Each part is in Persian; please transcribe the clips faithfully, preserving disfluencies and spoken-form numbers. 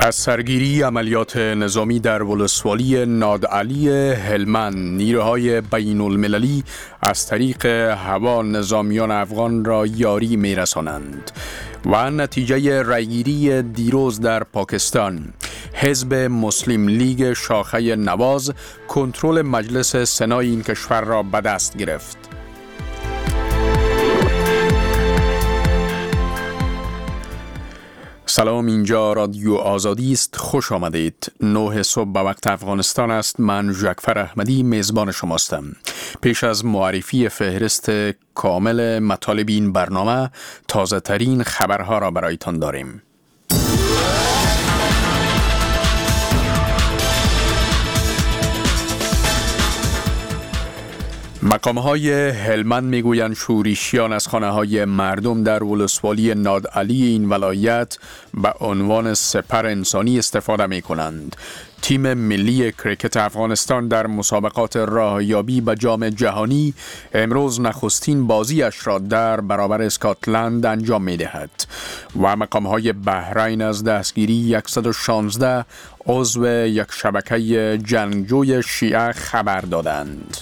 از سرگیری عملیات نظامی در ولسوالی نادعلی هلمند، نیروهای بین المللی از طریق هوا نظامیان افغان را یاری می رسانند و نتیجه رأیگیری دیروز در پاکستان، حزب مسلم لیگ شاخه نواز کنترل مجلس سنای این کشور را به دست گرفت. سلام، اینجا رادیو آزادی است. خوش آمدید. نه صبح به وقت افغانستان است. من جعفر احمدی میزبان شماستم. پیش از معرفی فهرست کامل مطالب این برنامه، تازه ترین خبرها را برایتان داریم. مقام‌های هلمند میگویند شورشیان از خانه‌های مردم در ولسوالی نادعلی این ولایت به عنوان سپر انسانی استفاده می‌کنند. تیم ملی کریکت افغانستان در مسابقات راهیابی به جام جهانی امروز نخستین بازیش را در برابر اسکاتلند انجام می‌دهد و مقام‌های بحرین از دستگیری صد و شانزده عضو یک شبکه جنگجوی شیعه خبر دادند.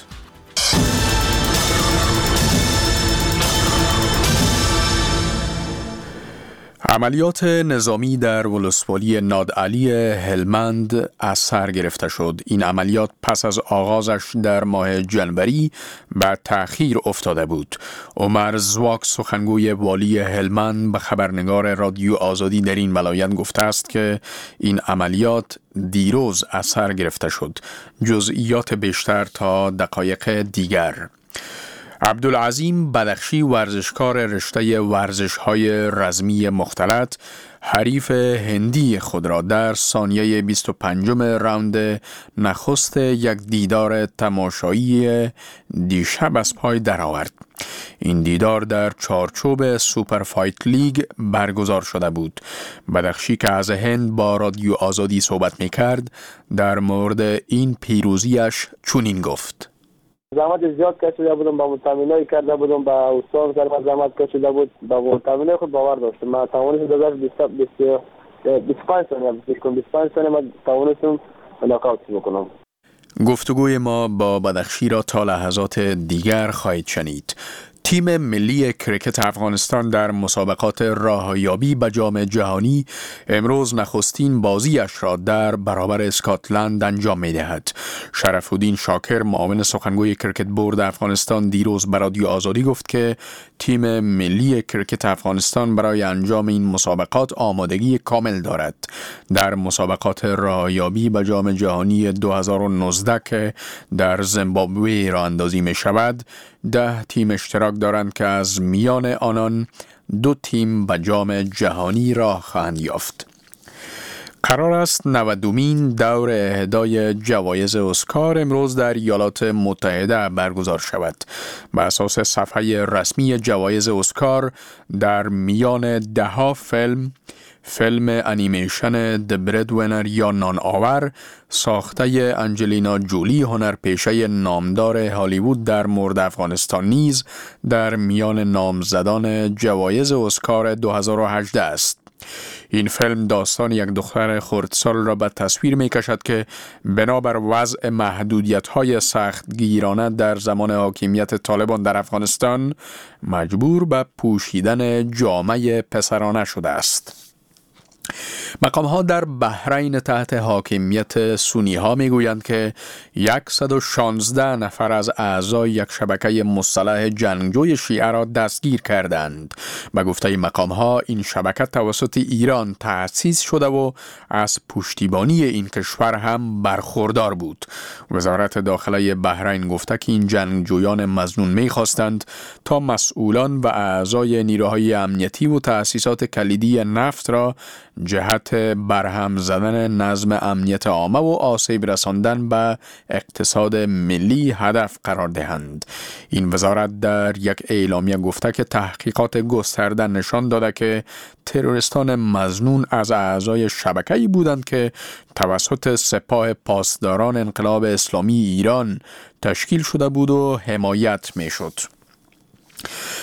عملیات نظامی در ولسوالی نادعلی هلمند از سر گرفته شد. این عملیات پس از آغازش در ماه جنوری به تأخیر افتاده بود. عمر زواک، سخنگوی والی هلمند، به خبرنگار رادیو آزادی در این ولایت گفته است که این عملیات دیروز از سر گرفته شد. جزئیات بیشتر تا دقایق دیگر. عبدالعظیم بدخشی، ورزشکار رشته ورزش‌های رزمی مختلط، حریف هندی خود را در ثانیه بیست و پنجم راوند نخست یک دیدار تماشایی دیشب از پای درآورد. این دیدار در چارچوب سوپر فایت لیگ برگزار شده بود. بدخشی که از هند با رادیو آزادی صحبت می‌کرد، در مورد این پیروزیش چنین گفت: زحمت زیاد کشیده بودم، با متمرینای کرده بودم، با استاد کردم زحمت کشیده بود، با متمرینای خود باور داشتم. من توانستم در بیست و پنج ثانیه بیست و پنج ثانیه من توانستم ناکاوت بکنم. گفتگوی ما با بدخشی را تا لحظات دیگر خواهید شنید. تیم ملی کریکت افغانستان در مسابقات راهیابی به جام جهانی امروز نخستین بازیش را در برابر اسکاتلند انجام می‌دهد. شرف‌الدین شاکر، معاون سخنگوی کریکت بورد افغانستان، دیروز به رادیو آزادی گفت که تیم ملی کریکت افغانستان برای انجام این مسابقات آمادگی کامل دارد. در مسابقات راهیابی به جام جهانی دو هزار و نوزده که در زیمبابوه راه اندازی می شود، ده تیم اشتراک دارند که از میان آنان دو تیم به جام جهانی راه خواهند یافت. قرار است نودمین دور اهدای جوایز اسکار امروز در ایالات متحده برگزار شود. به اساس صفحه رسمی جوایز اسکار، در میان دهها فیلم فیلم انیمیشن د بردوینر یا نان آور ساخته انجلینا جولی، هنرپیشه نامدار هالیوود در مورد افغانستان، نیز در میان نامزدان جوایز اسکار دو هزار و هجده است. این فیلم داستان یک دختر خردسال را به تصویر می کشد که بنابر وضع محدودیت‌های سختگیرانه در زمان حاکمیت طالبان در افغانستان مجبور به پوشیدن جامه پسرانه شده است. مقام‌ها در بحرین تحت حاکمیت سنی‌ها می‌گویند که صد و شانزده نفر از اعضای یک شبکه مسلح جنگجوی شیعه را دستگیر کردند. به گفته مقام‌ها این شبکه توسط ایران تأسیس شده و از پشتیبانی این کشور هم برخوردار بود. وزارت داخله بحرین گفته که این جنگجویان مظنون می‌خواستند تا مسئولان و اعضای نیروهای امنیتی و تأسیسات کلیدی نفت را جهت برهم زدن نظم امنیت عامه و آسیب رساندن به اقتصاد ملی هدف قرار دهند. این وزارت در یک اعلامیه گفته که تحقیقات گسترده نشان داده که تروریستان مظنون از اعضای شبکه‌ای بودند که توسط سپاه پاسداران انقلاب اسلامی ایران تشکیل شده بود و حمایت می‌شد.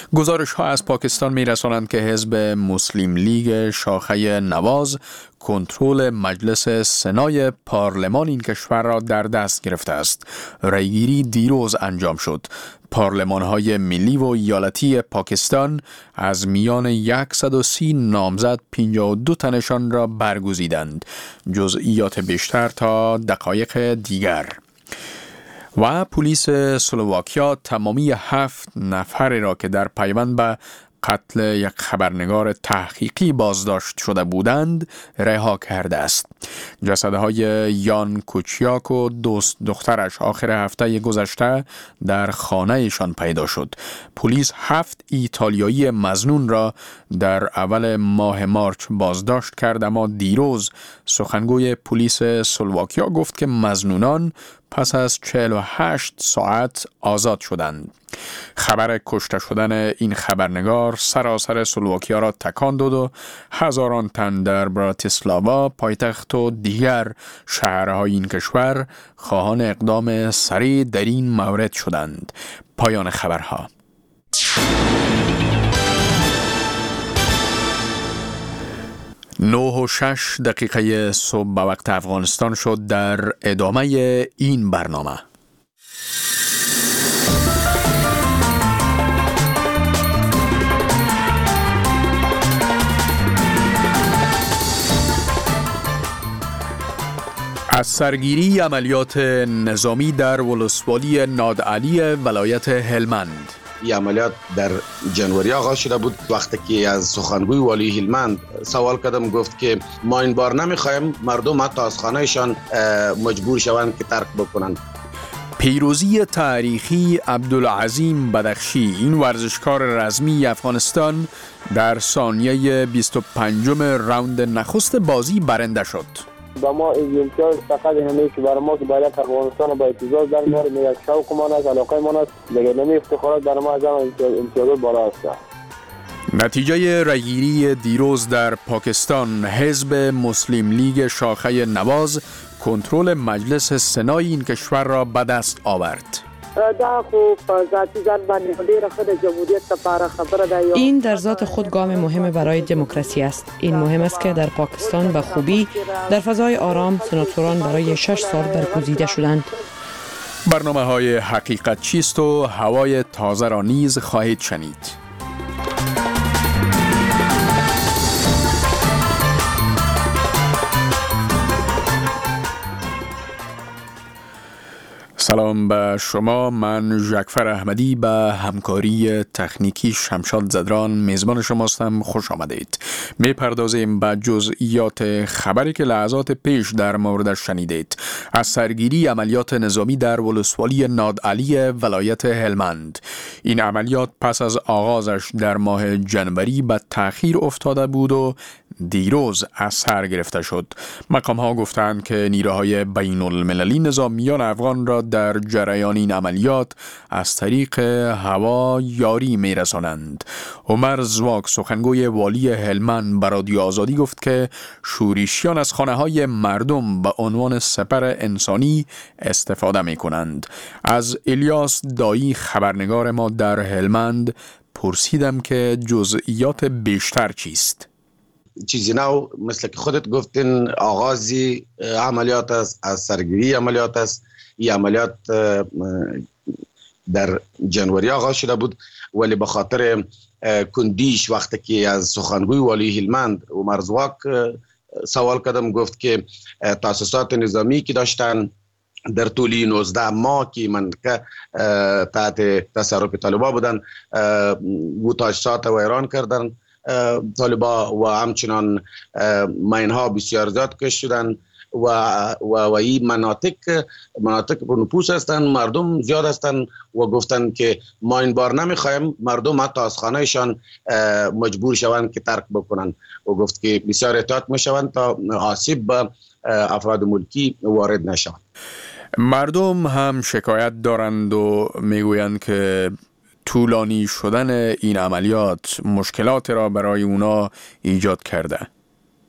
گزارش ها از پاکستان می رسانند که حزب مسلم لیگ شاخه نواز کنترل مجلس سنای پارلمان این کشور را در دست گرفته است. رأیگیری دیروز انجام شد. پارلمان های ملی و ایالتی پاکستان از میان صد و سی نامزد پنجاه و دو تنشان را برگزیدند. جزئیات بیشتر تا دقایق دیگر. و پلیس سلواکیا تمامی هفت نفر را که در پیوند به قتل یک خبرنگار تحقیقی بازداشت شده بودند رها کرده است. جسدهای یان کوچیاک و دوست دخترش آخر هفته گذشته در خانهشان پیدا شد. پلیس هفت ایتالیایی مظنون را در اول ماه مارچ بازداشت کرد، اما دیروز سخنگوی پلیس سلواکیا گفت که مظنونان پس از چهل و هشت ساعت آزاد شدند. خبر کشته شدن این خبرنگار سراسر سلواکیا را تکان داد و هزاران تن در براتیسلاوا، پایتخت و دیگر شهرهای این کشور خواهان اقدام سریع در این مورد شدند. پایان خبرها. نه و شش دقیقه صبح به وقت افغانستان شد. در ادامه این برنامه از سرگیری عملیات نظامی در ولسوالی نادعلی ولایت هلمند. این عملیات در جنوری آغاز شده بود. وقتی که از سخنگوی والی هلمند سوال کردم، گفت که ما این بار نمیخوایم مردم حتی از خانهشان مجبور شوند که ترک بکنند. پیروزی تاریخی عبدالعظیم بدخشی، این ورزشکار رزمی افغانستان، در ثانیه بیست و پنجم راوند نخست بازی برنده شد. با ما امتیاز فقط همه که برای ما که باید افغانستان با اعتزاز در میاره، یک شوق ما است، علاقه ما است، دیگه نمی افتخارات برای ما از هم امتیازات بالا است. نتیجه رأیگیری دیروز در پاکستان، حزب مسلم لیگ شاخه نواز کنترل مجلس سنای این کشور را به دست آورد. این در ذات خود گام مهم برای دموکراسی است. این مهم است که در پاکستان به خوبی در فضای آرام سناتوران برای شش سال برگزیده شدند. برنامه های حقیقت چیست و هوای تازه را نیز خواهید شنید. سلام به شما، من ژکفر احمدی به همکاری تکنیکی شمشاد زدران میزبان شماستم. خوش آمدید. می پردازیم به جزئیات خبری که لحظات پیش در موردش شنیدید. از سرگیری عملیات نظامی در ولسوالی نادعلی ولایت هلمند. این عملیات پس از آغازش در ماه جنوری به تأخیر افتاده بود و دیروز از سر گرفته شد. مقام ها گفتند که نیروهای بین المللی نظامیان افغان را در جریان این عملیات از طریق هوا یاری می رسانند. عمر زواک، سخنگوی والی هلمند، به رادیو آزادی گفت که شورشیان از خانه های مردم به عنوان سپر انسانی استفاده می کنند. از الیاس دایی، خبرنگار ما در هلمند، پرسیدم که جزئیات بیشتر چیست. چیزی نو مثل که خودت گفتین، آغازی عملیات است، از سرگیری عملیات است. این عملیات در جنوری آغاز شده بود، ولی به خاطر کندیش وقتی که از سخنگوی والی هلمند عمر زواک سوال کردم، گفت که تاسیسات نظامی که داشتن در طولی نوزده ماه که منطقه تحت تصرف طالبان بودن، و تاسیسات ویران کردن طالبا و همچنان ماینها بسیار زیاد کش شدن و و و این مناطق مناطق پر نفوس هستند، مردم زیاد هستند و گفتند که ما این بار نمیخوایم مردم حتی از خانهشان مجبور شوند که ترک بکنند و گفت که بسیار احتیاط میشوند تا آسیب به افراد ملکی وارد نشوند. مردم هم شکایت دارند و میگویند که طولانی شدن این عملیات مشکلات را برای اونا ایجاد کرده.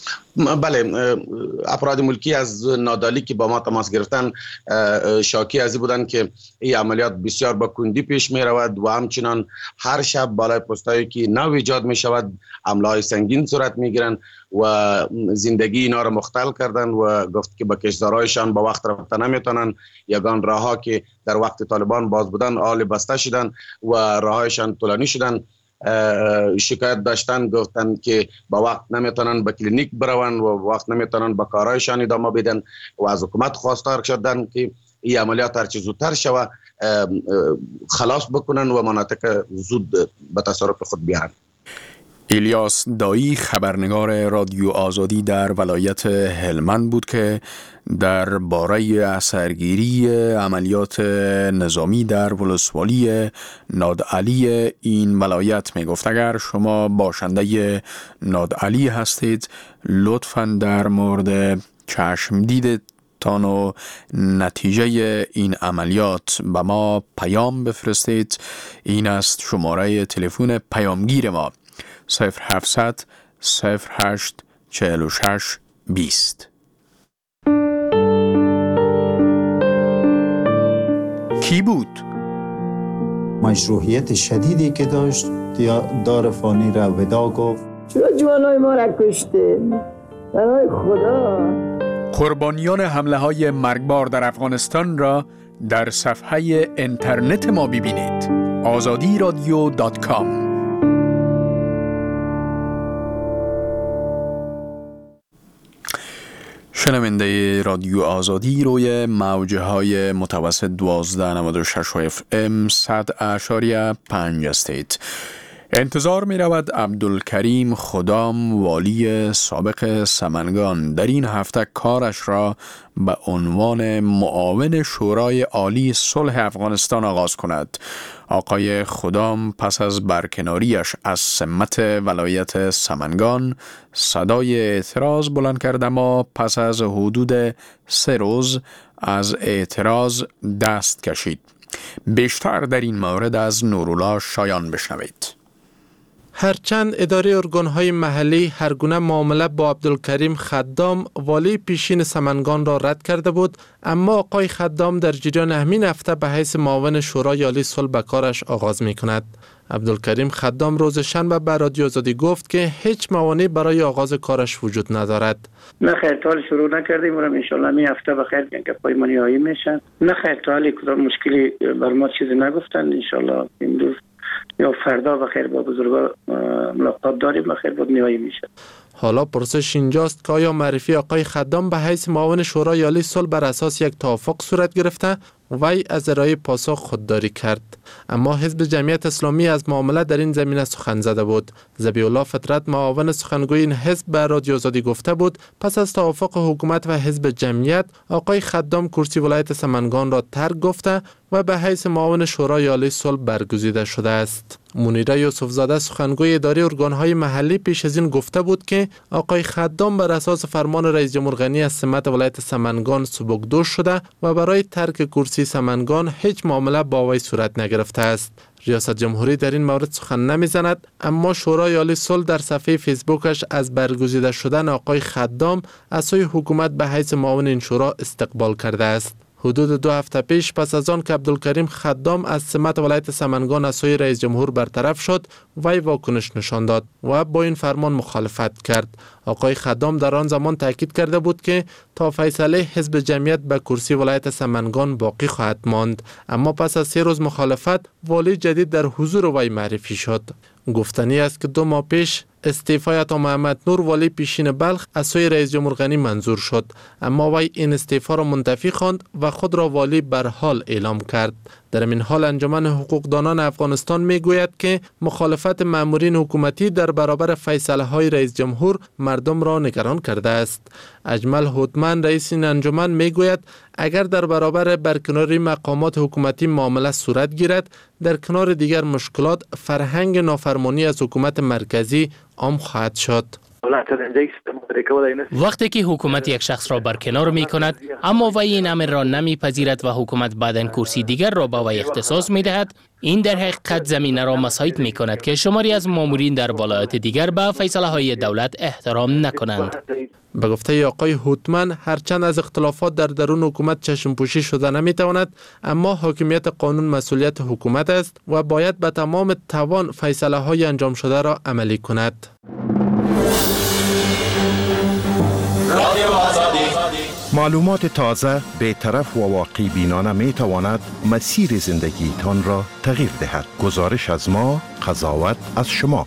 بله، افراد ملکی از نادالی که با ما تماس گرفتن شاکی از این بودن که این عملیات بسیار با کندی پیش می رود و همچنان هر شب بالای پستایی که نو ایجاد می شود حمله های سنگین صورت می گیرن و زندگی اینا را مختل کردن و گفت که با کشدارایشان با وقت رفته نمیتونن. یگان راه ها که در وقت طالبان باز بودن آل بسته شدن و راهایشان طولانی شدن. شکایت داشتن، گفتن که با وقت نمیتونن به کلینیک برون و با وقت نمیتونن به کارهایشان ادامه بدن و از حکومت خواستار شدن که این عملیات هرچی زودتر شوه خلاص بکنن و مناطق زود به تصرف خود بیارن. الیاس دایی خبرنگار رادیو آزادی در ولایت هلمند بود که در باره اثرگیری عملیات نظامی در ولسوالی نادعلی این ولایت می گفت. اگر شما باشنده نادعلی هستید لطفاً در مورد چشم دیده تان و نتیجه این عملیات به ما پیام بفرستید. این است شماره تلفن پیامگیر ما: صفر هفتصد صفر هشت چهل و شش بیست. کی بود؟ مشروعیت شدیدی که داشت دار فانی را ودا گفت. چرا جوانای ما را کشته؟ برای خدا. قربانیان حمله های مرگبار در افغانستان را در صفحه اینترنت ما ببینید: آزادی رادیو دات کام. شنونده رادیو آزادی روی موجه های متوسط دوازده نود و شش اف ام صد اشاریه پنج هستید. انتظار می رود عبدالکریم خدام والی سابق سمنگان در این هفته کارش را به عنوان معاون شورای عالی صلح افغانستان آغاز کند. آقای خدام پس از برکناریش از سمت ولایت سمنگان صدای اعتراض بلند کرد، اما پس از حدود سه روز از اعتراض دست کشید. بیشتر در این مورد از نورالله شایان بشنوید. هرچند اداره ارگان‌های محلی هر گونه معامله با عبدالکریم خدام والی پیشین سمنگان را رد کرده بود، اما آقای خدام در جریان همین هفته به حیث معاون شورای عالی صلح به کارش آغاز می کند. عبدالکریم خدام روز شنبه به رادیو آزادی گفت که هیچ موانعی برای آغاز کارش وجود ندارد. نه خیر، تا حال شروع نکردیم و ان شاء الله می هفته بخیر که پایمانی هایی میشن. نه خیر، تا حال کدام مشکلی بر ما چیزی نگفتن. ان شاء الله امروز یا فردا بخیر با بزرگا ملاقات داریم، بخیر بود نهایی میشه. حالا پرسش اینجاست که آیا معرفی آقای خدام به حیث معاون شورای عالی صلح بر اساس یک توافق صورت گرفته؟ وی از ارائه پاسخ خودداری کرد. اما حزب جمعیت اسلامی از معامله در این زمینه سخن زده بود. ذبیح الله فطرت معاون سخنگوی این حزب به رادیو آزادی گفته بود پس از توافق حکومت و حزب جمعیت آقای خدام کرسی ولایت سمنگان را ترک گفته و به حیث معاون شورای عالی صلح برگزیده شده است. منیره یوسفزاده سخنگوی اداره ارگان‌های محلی پیش از این گفته بود که آقای خدام بر اساس فرمان رئیس جمهور غنی از سمت ولایت سمنگان سبکدوش شده و برای ترک کرسی سمنگان هیچ معامله با وی صورت نگرفته است. ریاست جمهوری در این مورد سخن نمیزند، اما شورای عالی صلح در صفحه فیسبوکش از برگزیده شدن آقای خدام از سوی حکومت به حیث معاون این شورا استقبال کرده است. حدود دو هفته پیش پس از آن که عبدالکریم خدام از سمت ولایت سمنگان از سوی رئیس جمهور برطرف شد، وی واکنش نشان داد و با این فرمان مخالفت کرد. آقای خدام در آن زمان تاکید کرده بود که تا فیصله حزب جمعیت به کرسی ولایت سمنگان باقی خواهد ماند، اما پس از سه روز مخالفت والی جدید در حضور وی معرفی شد. گفتنی است که دو ماه پیش استعفای عطا محمد نور والی پیشین بلخ از سوی رئیس جمهور غنی منظور شد، اما وی این استعفا را منتفی خواند و خود را والی برحال اعلام کرد. در این حال انجمن حقوقدانان افغانستان می گوید که مخالفت مامورین حکومتی در برابر فیصله های رئیس جمهور مردم را نگران کرده است. اجمل هوتمن رئیس این انجمن می گوید اگر در برابر برکناری مقامات حکومتی معامله صورت گیرد، در کنار دیگر مشکلات فرهنگ نافرمانی از حکومت مرکزی عام خواهد شد. وقتی که حکومت یک شخص را برکنار می کند اما وی این امر را نمی پذیرد و حکومت بعداً کرسی دیگر را به وی اختصاص می دهد، این در حقیقت زمینه را مساعد می کند که شماری از مامورین در ولایات دیگر به فیصله های دولت احترام نکنند. به گفته آقای هوتمن، هرچند از اختلافات در درون حکومت چشم پوشی شده نمی تواند، اما حاکمیت قانون مسئولیت حکومت است و باید به تمام توان فیصله های انجام شده را عملی کند. معلومات تازه، بی‌طرف و واقعی بینانه می تواند مسیر زندگی تان را تغییر دهد. گزارش از ما، قضاوت از شما.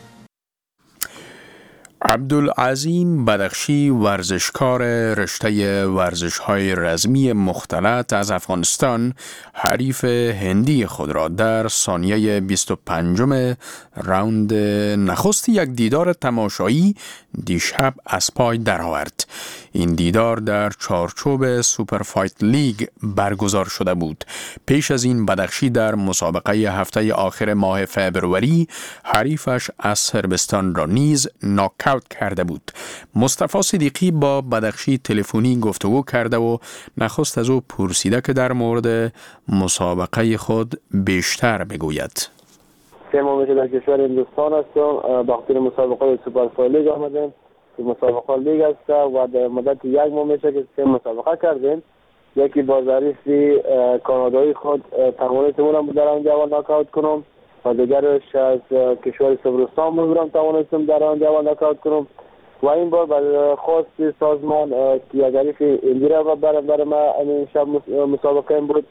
عبدالعظیم بدخشی، ورزشکار رشته ورزش‌های رزمی مختلط از افغانستان، حریف هندی خود را در ثانیه بیست و پنجم راوند نخست یک دیدار تماشایی دیشب از پای درآورد. این دیدار در چارچوب سوپر فایت لیگ برگزار شده بود. پیش از این بدخشی در مسابقه هفته آخر ماه فبروری حریفش از صربستان را نیز ناکاوت کرده بود. مصطفی صدیقی با بدخشی تلفنی گفتگو کرده و نخست از او پرسیده که در مورد مسابقه خود بیشتر بگوید. سه ماه میشه در کشور هندوستان هستم، به خاطر مسابقه سوپر فایت لیگ آمدیم که مسابقه لیگ است و در مدت یک ماه میشه که سه مسابقه کردیم. یکی با ظریف کانادایی خود توانستم در آنجا اول ناکاوت کنم و دیگرش از کشور صبرستان بودم توانستم در آنجا اول ناکاوت کنم و این بار بر خواست سازمان که یک حریف هندی را برای برای ما این شب مسابقه بود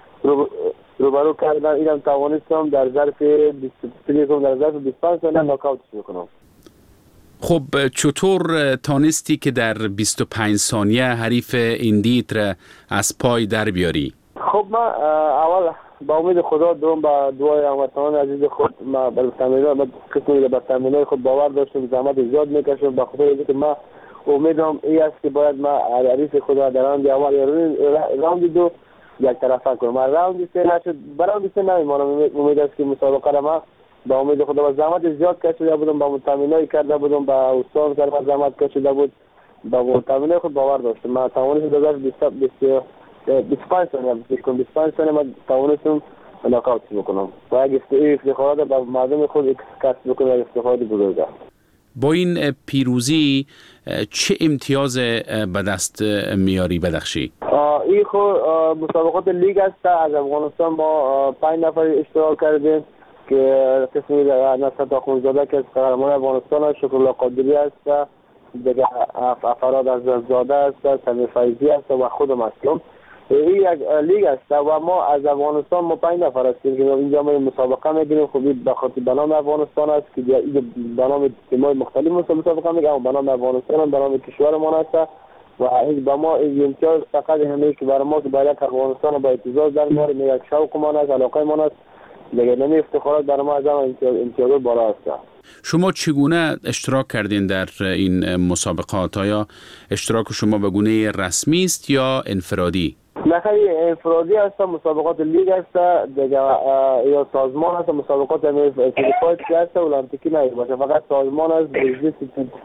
روبرو کردن. اینم توانستم در ظرف در ظرف بیست و پنج ثانیه ناکاوتش بکنم. خب چطور تانستی که در بیست و پنج ثانیه حریف هندیت را از پای در بیاری؟ خب من اول با امید خدا دوم با دعای هموطنان عزیز خود ما بر تمرینات قسمی بر تمرینات خود باور داشتم، زحمت زیاد میکشم به خاطر اینکه ما امیدم این است که باید ما حریف خود را در راوند اول یا راوند دو یک طرفه کنم. راوند سه نشد، راوند سه نمیمانم. امید است که مسابقه را ما با امید خدا و زحمت زیاد کشیده بودم، با تمرینات کرده بودم، با استاد کردم زحمت کشیده بود، با تمرینات خود باور داشتم. ما توانستم در بیست و پنج ثانیه بیست و پنج ثانیه من توانستم ناکاوت بکنم و اگه افتخارات با مردم خود کسب بکنم و افتخارات بزرگه. با این پیروزی چه امتیاز به دست میاری بدخشی؟ این خود مسابقات لیگ است. از افغانستان ما پنج نفر اشتراک کردیم که قسمی نصرت آخونزاده که از قهرمان افغانستان است، شکرالله قادری است، دیگه افراد از زاده است، سمیر فیضی است و خودم هستم. این یک لیگ است و ما از افغانستان ما پنج نفر هستیم که اینجا ما مسابقه میگیریم. خوبی به خاطر بنام افغانستان است که به نام تیم‌های مختلف مسابقه میگیم، به نام افغانستان به نام کشورمان است و با ما امتیاز فقط همین که برای ما که برای افغانستان با اعتزاز در میاریم، یک شوق ما است، علاقه ما است، دیگه نمی افتخارات برای ما از امتیاز بالا است. شما چگونه اشتراک کردین در این مسابقات؟ آیا اشتراک شما به گونه رسمی است یا انفرادی؟ نه خیلی انفرادی است. مسابقات لیگ است دیگه یا سازمان است. مسابقات فایت که است المپیکی نه باشه، فقط سازمان است. بزرگی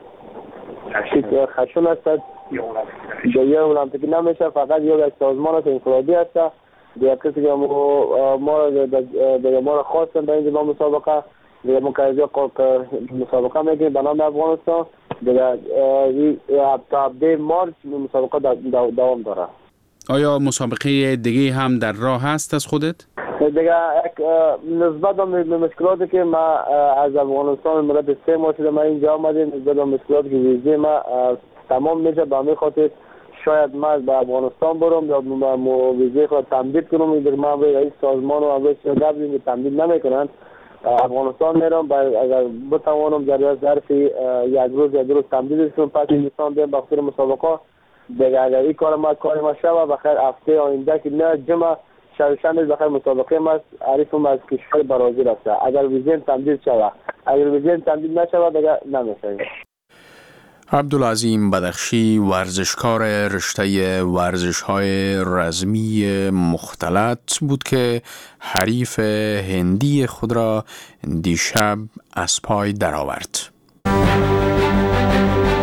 خشن است دیگه المپیکی نمیشه، فقط یک سازمان است انفرادی است. دیگه کسی که ما ما دیگه ما خواستن در این مسابقه دیگه ما که مسابقه میگیم به نام افغانستان دیگه تا دی مارچ مسابقه دوام داره. آیا مسابقه دیگه هم در راه هست از خودت؟ دیگه نسبت به مشکلاتی که ما از افغانستان مدت سه ماه شده ما اینجا آمدیم، نسبت به مشکلاتی که ویزه ما تمام میشه، به همین خاطر شاید ما به افغانستان برم یا ما ویزه خود تمدید کنم. این ما به رئیس سازمان و رئیس دولت که تمدید نمیکنن افغانستان میرم، اگر بتوانم در ظرف یک روز یا دو روز تمدید کنم پس هندوستان برم به خاطر مسابقه. دیگه اگر این کار ما کار ما شوه بخیر هفته آینده که نه جمع شرشند بخیر مسابقه ما عریفم از کشور برازیل است. اگر ویزه تمدید شوه، اگر ویزه تمدید نشوه دیگه نمیشه. عبدالعظیم بدخشی، ورزشکار رشته ورزش‌های رزمی مختلط بود که حریف هندی خود را دیشب از پای درآورد.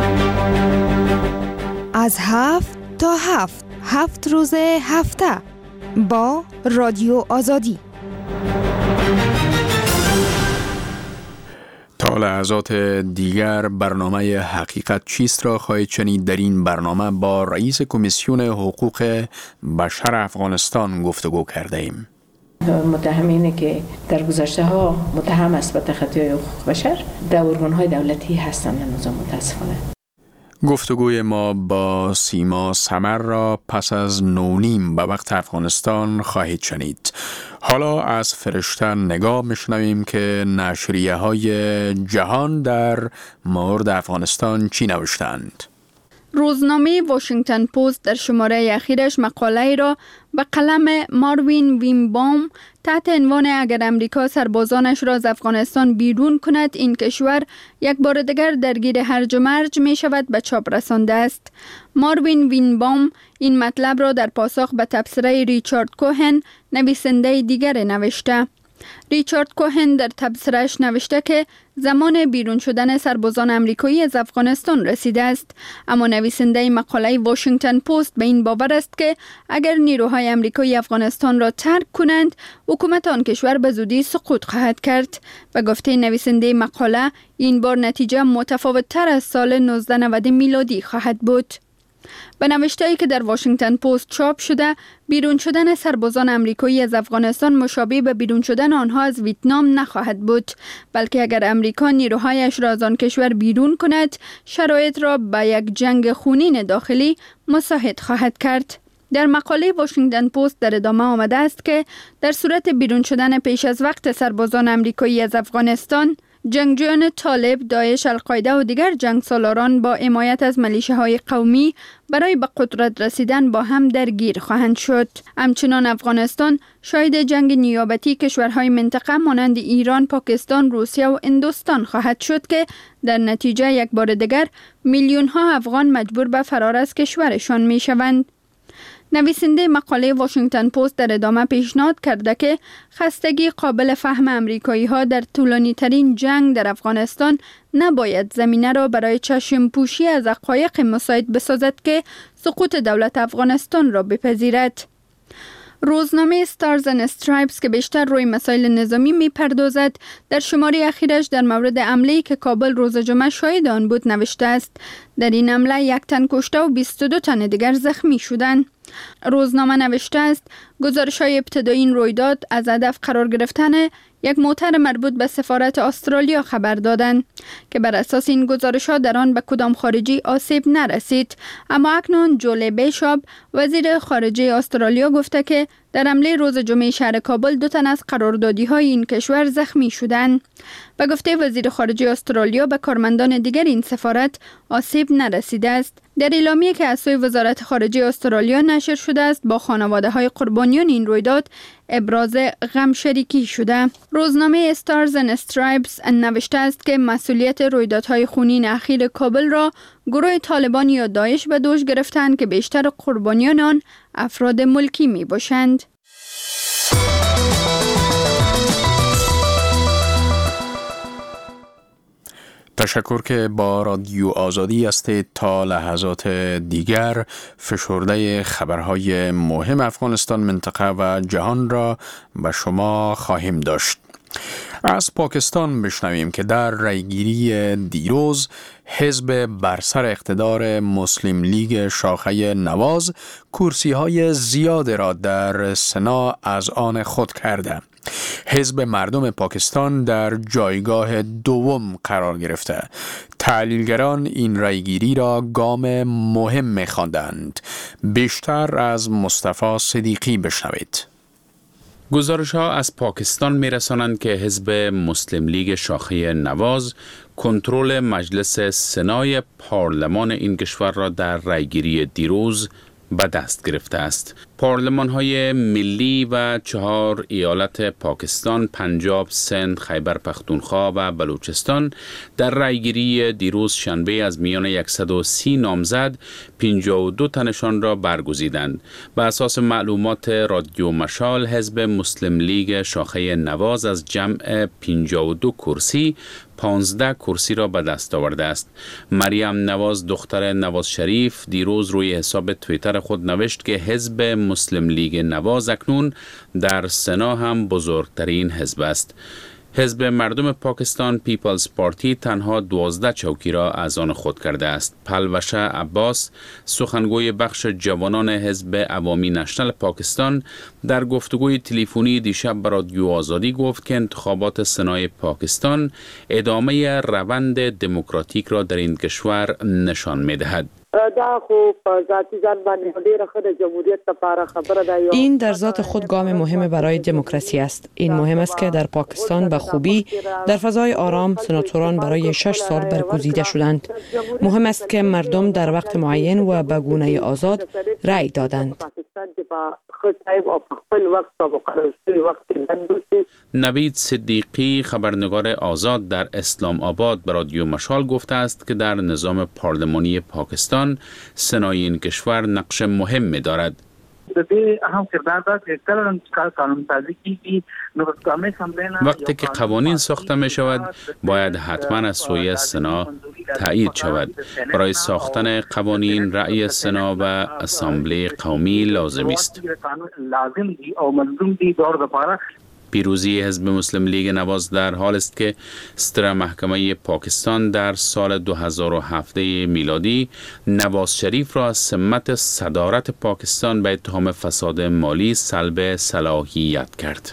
از هفت تا هفت هفت روز هفته با رادیو آزادی. تا لحظات دیگر برنامه حقیقت چیست را خواهید شنید. در این برنامه با رئیس کمیسیون حقوق بشر افغانستان گفتگو کرده ایم. متهمینی که در گذشته ها متهم است به تخطی حقوق بشر در ارگان‌های دولتی هستند هنوز متاسفانه. گفتگوی ما با سیما سمر را پس از نونیم به وقت افغانستان خواهید شنید. حالا از فرشته نگاه میشنویم که نشریه های جهان در مورد افغانستان چی نوشتند. روزنامه واشنگتن پست در شماره اخیرش مقاله را به قلم ماروین وینبام تحت عنوان اگر امریکا سربازانش را از افغانستان بیرون کند این کشور یک بار دیگر درگیر هرج و مرج می شود به چاپ رسانده است. ماروین وینبام این مطلب را در پاسخ به تبصره ریچارد کوهن نویسنده دیگر نوشته. ریچارد کوهن در تبصره‌اش نوشته که زمان بیرون شدن سربازان آمریکایی از افغانستان رسیده است، اما نویسنده مقاله واشنگتن پست به این باور است که اگر نیروهای آمریکایی افغانستان را ترک کنند، حکومت آن کشور به زودی سقوط خواهد کرد. و گفته نویسنده مقاله این بار نتیجه متفاوت تر از سال نوزده نود میلادی خواهد بود. به نوشته‌ای که در واشنگتن پست چاپ شده، بیرون شدن سربازان آمریکایی از افغانستان مشابه به بیرون شدن آنها از ویتنام نخواهد بود، بلکه اگر آمریکا نیروهایش را از آن کشور بیرون کند، شرایط را به یک جنگ خونین داخلی مساعد خواهد کرد. در مقاله واشنگتن پست در ادامه آمده است که در صورت بیرون شدن پیش از وقت سربازان آمریکایی از افغانستان، جنگجویان طالب، داعش، القاعده و دیگر جنگسالاران با حمایت از ملیشه‌های قومی برای به قدرت رسیدن با هم درگیر خواهند شد. همچنان افغانستان شاهد جنگ نیابتی کشورهای منطقه مانند ایران، پاکستان، روسیه و هندوستان خواهد شد که در نتیجه یک بار دیگر میلیون ها افغان مجبور به فرار از کشورشان می شوند. نویسنده مقاله واشنگتن پست در ادامه پیشنهاد کرده که خستگی قابل فهم امریکایی ها در طولانی ترین جنگ در افغانستان نباید زمینه را برای چشم پوشی از حقایق مساعد بسازد که سقوط دولت افغانستان را بپذیرد. روزنامه ستارز اند استرایپس که بیشتر روی مسائل نظامی می پردازد در شماره اخیرش در مورد حمله‌ای که کابل روز جمعه شاهد آن بود نوشته است در این حمله یک تن کشته و بیست و دو تن دیگر زخمی شدند. روزنامه نوشته است گزارش‌های ابتدایی این رویداد از هدف قرار گرفتن یک موتر مربوط به سفارت استرالیا خبر دادند که بر اساس این گزارش‌ها در آن به کدام خارجی آسیب نرسید، اما اکنون جولی بیشاپ وزیر خارجه استرالیا گفته که در حمله روز جمعه شهر کابل دو تن از قراردادی‌های این کشور زخمی شدند. به گفته وزیر خارجه استرالیا به کارمندان دیگر این سفارت آسیب نرسیده است. در اعلامیه‌ای که از سوی وزارت خارجه استرالیا نشر شده است با خانواده‌های قربانیان این رویداد ابراز غم شریکی شده. روزنامه استارز اند استرایپس نوشته است که مسئولیت رویدادهای خونین اخیر کابل را گروه طالبان یا داعش به دوش گرفتند که بیشتر قربانیان آن افراد ملکی می باشند. تشکر که با رادیو آزادی هستید. تا لحظات دیگر فشرده خبرهای مهم افغانستان، منطقه و جهان را به شما خواهیم داشت. از پاکستان بشنویم که در رأیگیری دیروز حزب بر سر اقتدار مسلم لیگ شاخه نواز کرسی‌های زیاد را در سنا از آن خود کرده. حزب مردم پاکستان در جایگاه دوم قرار گرفته. تحلیلگران این رأیگیری را گام مهم می‌خواندند. بیشتر از مصطفی صدیقی بشنوید. گزارش ها از پاکستان می رسانند که حزب مسلم لیگ شاخه نواز کنترل مجلس سنای پارلمان این کشور را در رأیگیری دیروز به دست گرفته است. پارلمان های ملی و چهار ایالت پاکستان، پنجاب، سند، خیبر پختونخوا و بلوچستان در رأیگیری دیروز شنبه از میان صد و سی نامزد پنجاه و دو تنشان را برگزیدند. بر اساس معلومات رادیو مشال، حزب مسلم لیگ شاخه نواز از جمع پنجاه و دو کرسی پانزده کرسی را به دست آورده است. مریم نواز دختر نواز شریف دیروز روی حساب توییتر خود نوشت که حزب مسلم لیگ نواز اکنون در سنا هم بزرگترین حزب است. حزب مردم پاکستان پیپلز پارتی تنها دوازده چوکی را از آن خود کرده است. پلوشه عباس سخنگوی بخش جوانان حزب عوامی نشنل پاکستان در گفتگوی تلفنی دیشب به رادیو آزادی گفت که انتخابات سنای پاکستان ادامه روند دموکراتیک را در این کشور نشان می‌دهد. این در ذات خود گام مهم برای دموکراسی است. این مهم است که در پاکستان به خوبی در فضای آرام سناتوران برای شش سال برگزیده شدند. مهم است که مردم در وقت معین و به گونه آزاد رأی دادند. نوید صدیقی خبرنگار آزاد در اسلام آباد به رادیو مشال گفته است که در نظام پارلمانی پاکستان سنای این کشور نقش مهم دارد. وقتی که قوانین ساخته می شود باید حتما از سوی سنا تایید شود. برای ساختن قوانین رأی سنا و اسامبله قومی لازم است. پیروزی حزب مسلم لیگ نواز در حال است که ستر محکمه پاکستان در سال دو هزار و هفت میلادی نواز شریف را از سمت صدارت پاکستان به اتهام فساد مالی سلب صلاحیت کرد.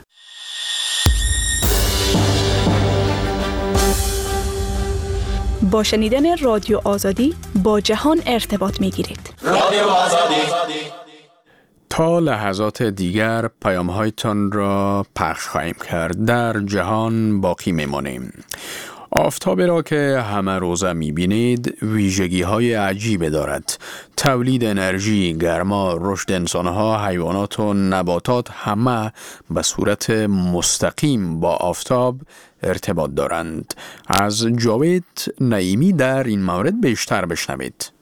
با شنیدن رادیو آزادی با جهان ارتباط می گیرید. رادیو آزادی. تا لحظات دیگر پیام‌هایتان را پخش خواهیم کرد. در جهان باقی میمانیم. آفتاب را که همه روزه می‌بینید ویژگی‌های عجیبی دارد. تولید انرژی، گرما، رشد انسان‌ها، حیوانات و نباتات همه به صورت مستقیم با آفتاب ارتباط دارند. از جاوید نعیمی در این مورد بیشتر بشنوید.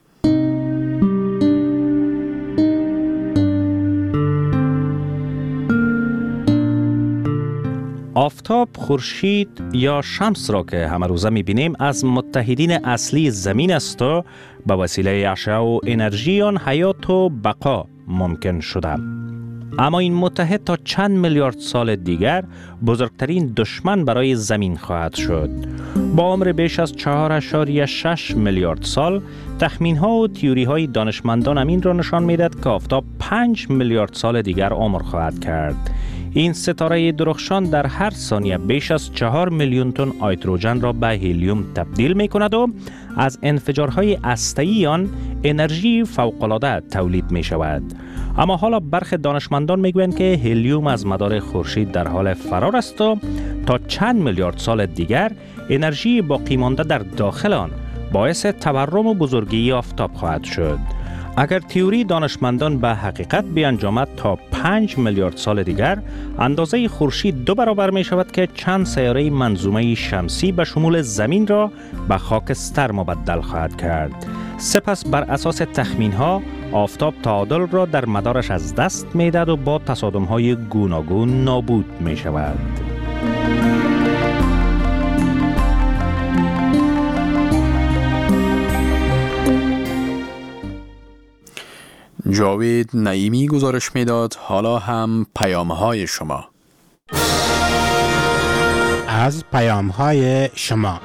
آفتاب، خورشید یا شمس را که همه روزه می‌بینیم از متحدین اصلی زمین است و به وسیله اشعه و انرژی آن حیات و بقا ممکن شده. اما این متحد تا چند میلیارد سال دیگر بزرگترین دشمن برای زمین خواهد شد. با عمر بیش از چهار اشاریه شش میلیارد سال، تخمین‌ها و تئوری‌های دانشمندان این را نشان می‌دهد که آفتاب پنج میلیارد سال دیگر عمر خواهد کرد. این ستاره درخشان در هر ثانیه بیش از چهار میلیون تن هیدروژن را به هلیوم تبدیل می کند و از انفجارهای هسته‌ای آن انرژی فوق‌العاده تولید می شود. اما حالا برخی دانشمندان می گویند که هلیوم از مدار خورشید در حال فرار است و تا چند میلیارد سال دیگر انرژی باقی مانده در داخل آن باعث تورم و بزرگی آفتاب خواهد شد. اگر تئوری دانشمندان به حقیقت بیانجامد تا پنج میلیارد سال دیگر اندازه خورشید دو برابر می شود که چند سیاره منظومه شمسی به شمول زمین را به خاکستر مبدل خواهد کرد. سپس بر اساس تخمین ها آفتاب تعادل را در مدارش از دست می دهد و با تصادم های گوناگون نابود می شود. جاوید نعیمی گزارش میداد. حالا هم پیام‌های شما. از پیام‌های شما.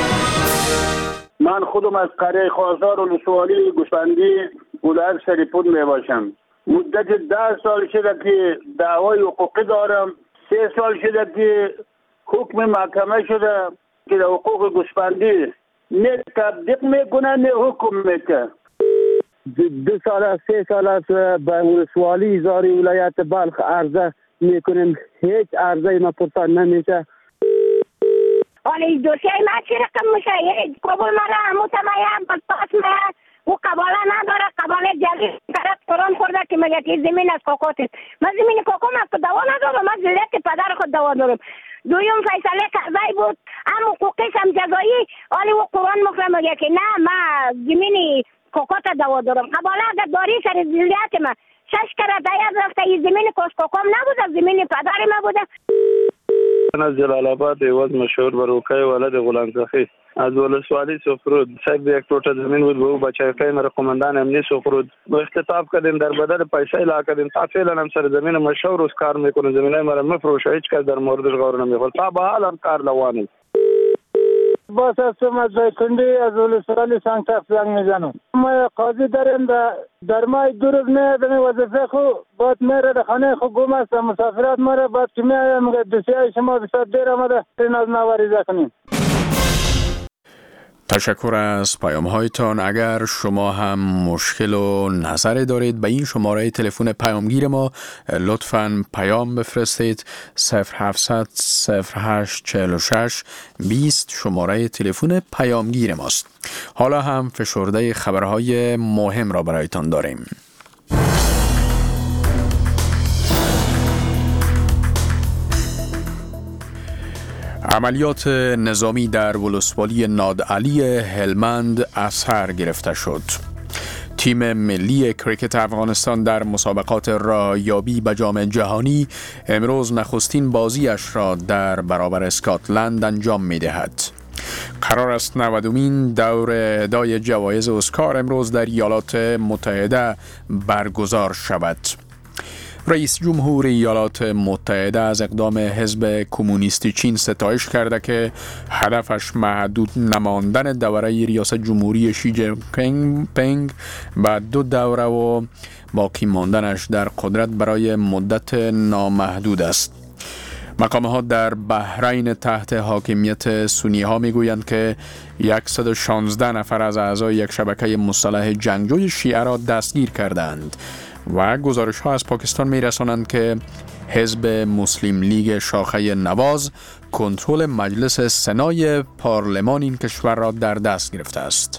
من خودم از قریه خواستار و نسوالی گوسفندی گلهر شریفون می باشم. مدت ده سال شده که دعوای حقوقی دارم. سه سال شده که حکم محکمه شده که حقوق گوسفندی نه تطبیق میکنه نه حکم میکنه. دو سال است سه سال است به ولسوالی زاری ولایت بلخ عرضه میکنیم، هیچ عرضه ما پرسان نمیشه. ولی دوسیه ما چی رقم میشه؟ قبول مرا متمایم پاس ما و قباله نداره. قباله جلی طرف قرآن خورده که مگه که زمین از کوکوت است. من زمین کوکو ما که دوا ندارم، من زلیت پدر خود دوا دارم. دویم فیصله قضایی بود، اما حقوقی هم جزایی، ولی و قرآن مفرم مگه که نه ما زمینی کوکوت دوا دارم. قباله اگر داری سر زلیت ما شش کرده دیاد رفته این زمین کس کوکوم نبوده، زمین پدر ما بوده. از جلال آباد ایواز مشهور بروکای ولد غلام زخی از ولسوالی سفرود صاحب یک ټوټه زمین بود به او بچه مر قماندان امنی سفرود با اختطاف کردیم در بدل پیسه لا کردیم تا فعلا هم سر زمین مشهور اس کار میکنه زمینای مرا مفروشه هیچ کس در موردش غور نمیکنه تا به حال هم کار روانه باز هستم از کنده از ولسوالی سنگتاف زنگ میزنم ما قاضی داریم در ماه دو روز میادم وظیفه خو بعد میره در خانه خو گم هستم مسافرات مره بعد که میایم میگه دوسیای شما بسیار دیر آمده این از نواریزه کنیم. تشکر از پیام هایتان. اگر شما هم مشکل و نظری دارید به این شماره تلفن پیامگیر ما لطفاً پیام بفرستید. صفر هفتصد صفر هشت چهل و شش بیست شماره تلفن پیامگیر ماست. حالا هم فشرده خبرهای مهم را برایتان داریم. عملیات نظامی در ولسوالی نادعلی هلمند اثر گرفته شد. تیم ملی کریکت افغانستان در مسابقات راهیابی به جام جهانی امروز نخستین بازیش را در برابر اسکاتلند انجام می دهد. قرار است نودمین دور اهدای جوایز اسکار امروز در ایالات متحده برگزار شود. رئیس جمهور ایالات متحده از اقدام حزب کمونیستی چین ستایش کرده که هدفش محدود نماندن دوره ریاست جمهوری شی جین پینگ و دو دوره و باقی ماندنش در قدرت برای مدت نامحدود است. مقامات در بحرین تحت حاکمیت سنی ها می گویند که صد و شانزده نفر از اعضای یک شبکه مسلح جنگجوی شیعه را دستگیر کردند و گزارش ها از پاکستان می رسانند که حزب مسلم لیگ شاخه نواز کنترل مجلس سنای پارلمان این کشور را در دست گرفته است.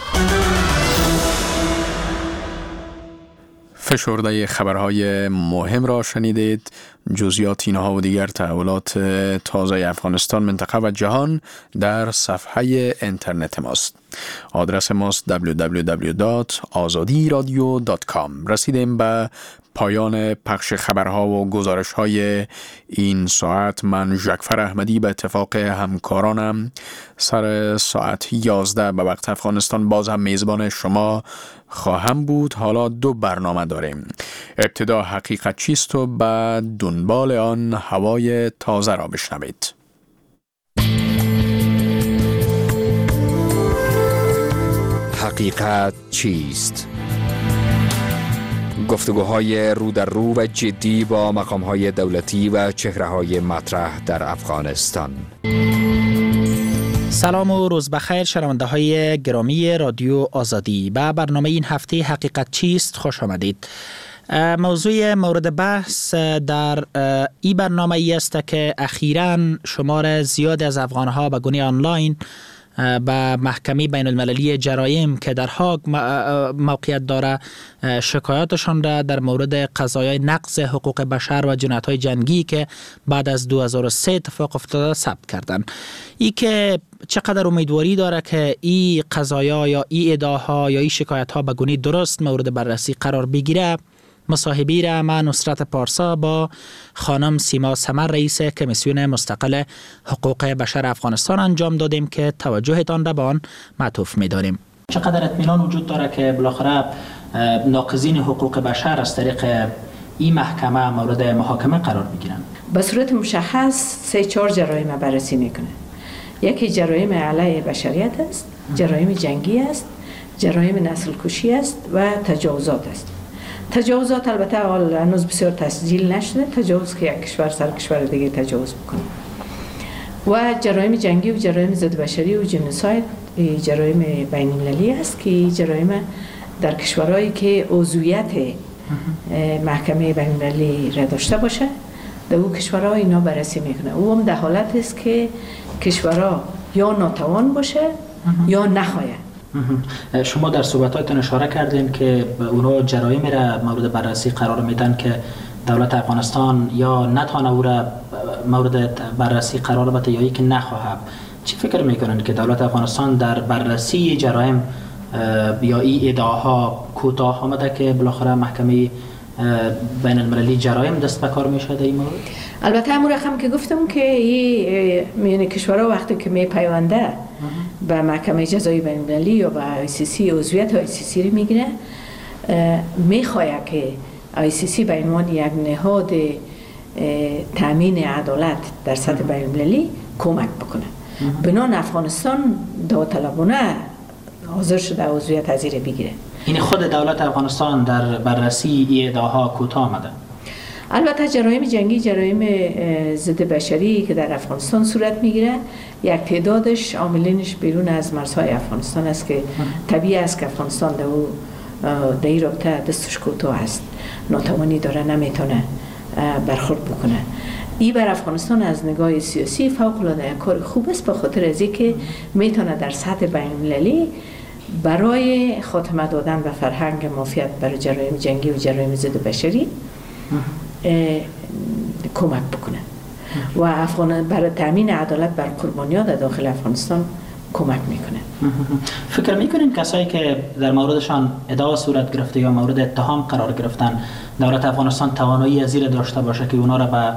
فشرده خبرهای مهم را شنیدید. جزئیات اینها و دیگر تحولات تازه افغانستان، منطقه و جهان در صفحه اینترنت ماست. آدرس ماست دبلیو دبلیو دبلیو دات آزادی رادیو دات کام. رسیدیم به پایان پخش خبرها و گزارش‌های این ساعت. من ژکفر احمدی به اتفاق همکارانم سر ساعت یازده به وقت افغانستان باز هم میزبان شما خواهم بود. حالا دو برنامه داریم. ابتدا حقیقت چیست و بعد دنبال آن هوای تازه را بشنوید. حقیقت چیست؟ گفتگوهای رو در رو و جدی با مقامهای دولتی و چهره‌های مطرح در افغانستان. سلام و روز بخیر شنونده های گرامی رادیو آزادی. به برنامه این هفته حقیقت چیست خوش آمدید. موضوع مورد بحث در این برنامه ای است که اخیراً شمار زیاد از افغانها به گونه آنلاین به محکمه بین المللی جرایم که در هاگ موقعیت داره شکایاتشان را در مورد قضایای نقض حقوق بشر و جنایت‌های جنگی که بعد از دو هزار و سه اتفاق افتاده ثبت کردند. ای که چقدر امیدواری داره که این قضایا یا این ادعاها یا این شکایت‌ها به گونه درست مورد بررسی قرار بگیره، مصاحبه را من نصرت پارسا با خانم سیما سمر رئیس کمیسیون مستقل حقوق بشر افغانستان انجام دادیم که توجهتان را به آن معطوف می‌داریم. چقدر اطمینان وجود داره که بالاخره ناقضین حقوق بشر از طریق این محکمه مورد محاکمه قرار بگیرن؟ به صورت مشخص سه چهار جرایم بررسی میکنه. یکی جرایم علیه بشریت است، جرایم جنگی است، جرایم نسل کشی است و تجاوزات است. تجاوزات البته حال هنوز بسیار تسجیل نشده، تجاوز که یک کشور سر کشور دیگه تجاوز بکنه. و جرایم جنگی و جرایم ضد بشری و جنوساید جرایم بین المللی است که جرایم در کشورهایی که عضویت محکمه بین المللی را داشته باشه در او کشورها اینا بررسی میکنه. او هم در حالت است که کشورها یا ناتوان باشه یا نخواهد. شما در صحبتاتون اشاره کردین که اونا جرایمی را مورد بررسی قرار میدن که دولت افغانستان یا نتانه او را مورد بررسی قرار بده یا که نخواهد. چی فکر میکنن که دولت افغانستان در بررسی جرایم یا این ادعاها کوتاه آمده که بالاخره محکمه بین المللی جرایم دست به کار میشه در این مورد؟ البته همون رقم که گفتم که این میان کشورها وقتی که می پیونده به محکمه جزایی بین المللی یا به آی سی سی عضویت آی سی سی رو میگیره، میخواهد که آی سی سی به عنوان یک نهاد تامین عدالت در سطح بین المللی کمک بکنه. بنان افغانستان داوطلبانه حاضر شده عضویت از این بگیره. این خود دولت افغانستان در بررسی این ادعاها کوتاه آمده؟ البته جرایم جنگی، جرایم ضد بشری که در افغانستان صورت میگیره، یک تعدادش عاملینش بیرون از مرزهای افغانستان است که طبیعی است که افغانستان در در این رابطه دستش کوتاه است، ناتوانی داره، نمیتونه برخورد بکنه. این بر افغانستان از نگاه سیاسی فوق العاده کار خوب است، به خاطر از اینکه میتونه در سطح بین المللی برای خاتمه دادن به فرهنگ مافیات برای جرایم جنگی و جرایم ضد بشری کمک بکنه و افغان برای تامین عدالت بر قربانیان در داخل افغانستان کمک میکنه. فکر میکنین کسایی که در موردشان ادعا صورت گرفته یا مورد اتهام قرار گرفتن دولت افغانستان توانایی از این داشته باشه که اونا را به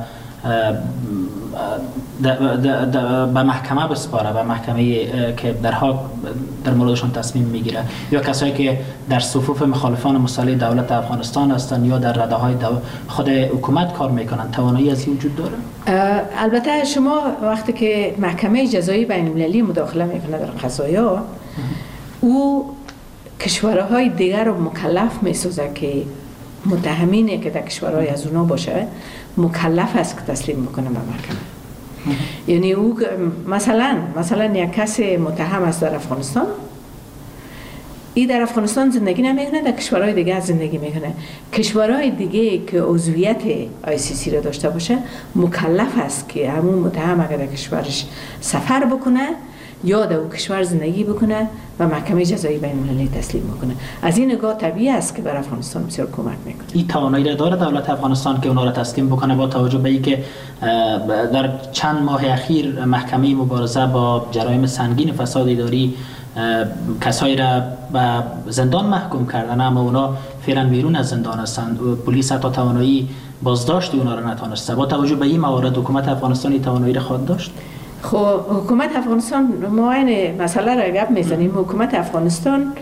به محکمه بسپاره، به محکمه که درها در موردشان تصمیم میگیره، یا کسایی که در صفوف مخالفان مسلح دولت افغانستان هستند یا در رده های خود حکومت کار میکنن، توانایی از این وجود داره؟ البته شما وقتی که محکمه جزایی بین المللی مداخله میکنه در قضایا، او کشورهای دیگر رو مکلف میسازه که متهمینی که در کشورهای از اونا باشه مکلف است که تسلیم بکنه به محکمه. یعنی او مثلا مثلا یک کس متهم است در افغانستان، این در افغانستان زندگی نمیکنه، در کشورهای دیگه زندگی میکنه. کشورهای دیگه که عضویت آی سی سی را داشته باشه مکلف است که همون متهم اگر در کشورش سفر بکنه یا در اون کشور زندگی بکنه و محکمه جزایی بین المللی تسلیم بکنه. از این نگاه طبیعی است که بر افغانستان بسیار کمک میکنه. این توانایی را داره دولت افغانستان که اونا را تسلیم بکنه، با توجه به اینکه در چند ماه اخیر محکمه مبارزه با جرایم سنگین فساد اداری کسایی را به زندان محکوم کردن، اما اونا فعلا بیرون از زندان هستند. پلیس حتی توانایی بازداشت اونا را نتونسته. با توجه به این موارد حکومت افغانستان توانایی را خواهد داشت؟ خب حکومت افغانستان، ما این مسئله را گپ میزنیم، حکومت افغانستان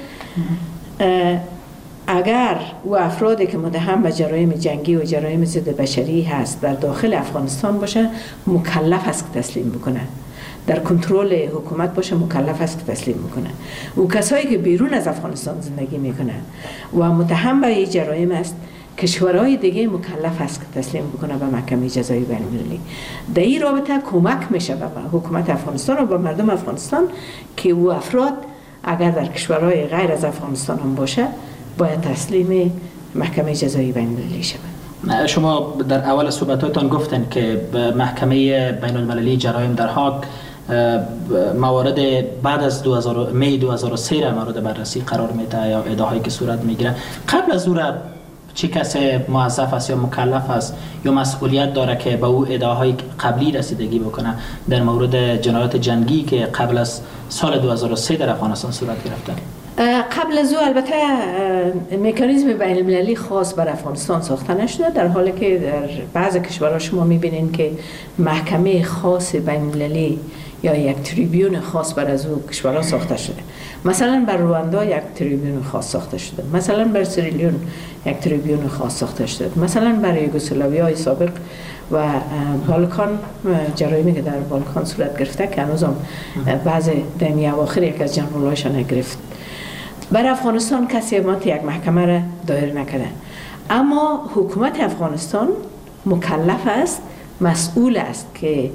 اگر او افرادی که متهم به جرایم جنگی و جرایم ضد بشری هست در داخل افغانستان باشه مکلف است که تسلیم بکنه، در کنترل حکومت باشه مکلف است که تسلیم بکنه. او کسایی که بیرون از افغانستان زندگی میکنه و متهم به این جرایم است، کشورهای دیگه مکلف است که تسلیم بکنه به محکمه جزایی بین المللی. در این رابطه کمک میشه به حکومت افغانستان و به مردم افغانستان که او افراد اگر در کشورهای غیر از افغانستان هم باشه باید تسلیم محکمه جزایی بین المللی شود. شما در اول صحبتاتون گفتن که محکمه بین المللی جرایم در هاگ موارد بعد از می دو هزار و سه را مورد بررسی قرار میده یا ادعاهایی که صورت میگیره. قبل از او را چه کسی موظف است یا مکلف است یا مسئولیت داره که به او ادعاهای قبلی رسیدگی بکنه در مورد جنایات جنگی که قبل از سال دو هزار و سه در افغانستان صورت گرفته؟ قبل از او البته مکانیزم بین المللی خاص بر افغانستان ساخته نشده، در حالی که در بعض کشورها شما میبینین که محکمه خاص بین المللی یا یک تریبیون خاص بر از او کشورها ساخته شده. مثلا بر رواندا یک تریبیون خاص ساخته شده، مثلا بر سریلیون یک تریبیون خاص ساخته شده، مثلا برای یوگسلاویای سابق و بالکان، جرایمی که در بالکان صورت گرفته که هنوزم بعض دمی اواخر یک از جنرالایشان گرفت. بر افغانستان کسی امانت یک محکمه را دایر نکرده، اما حکومت افغانستان مکلف است، مسئول است که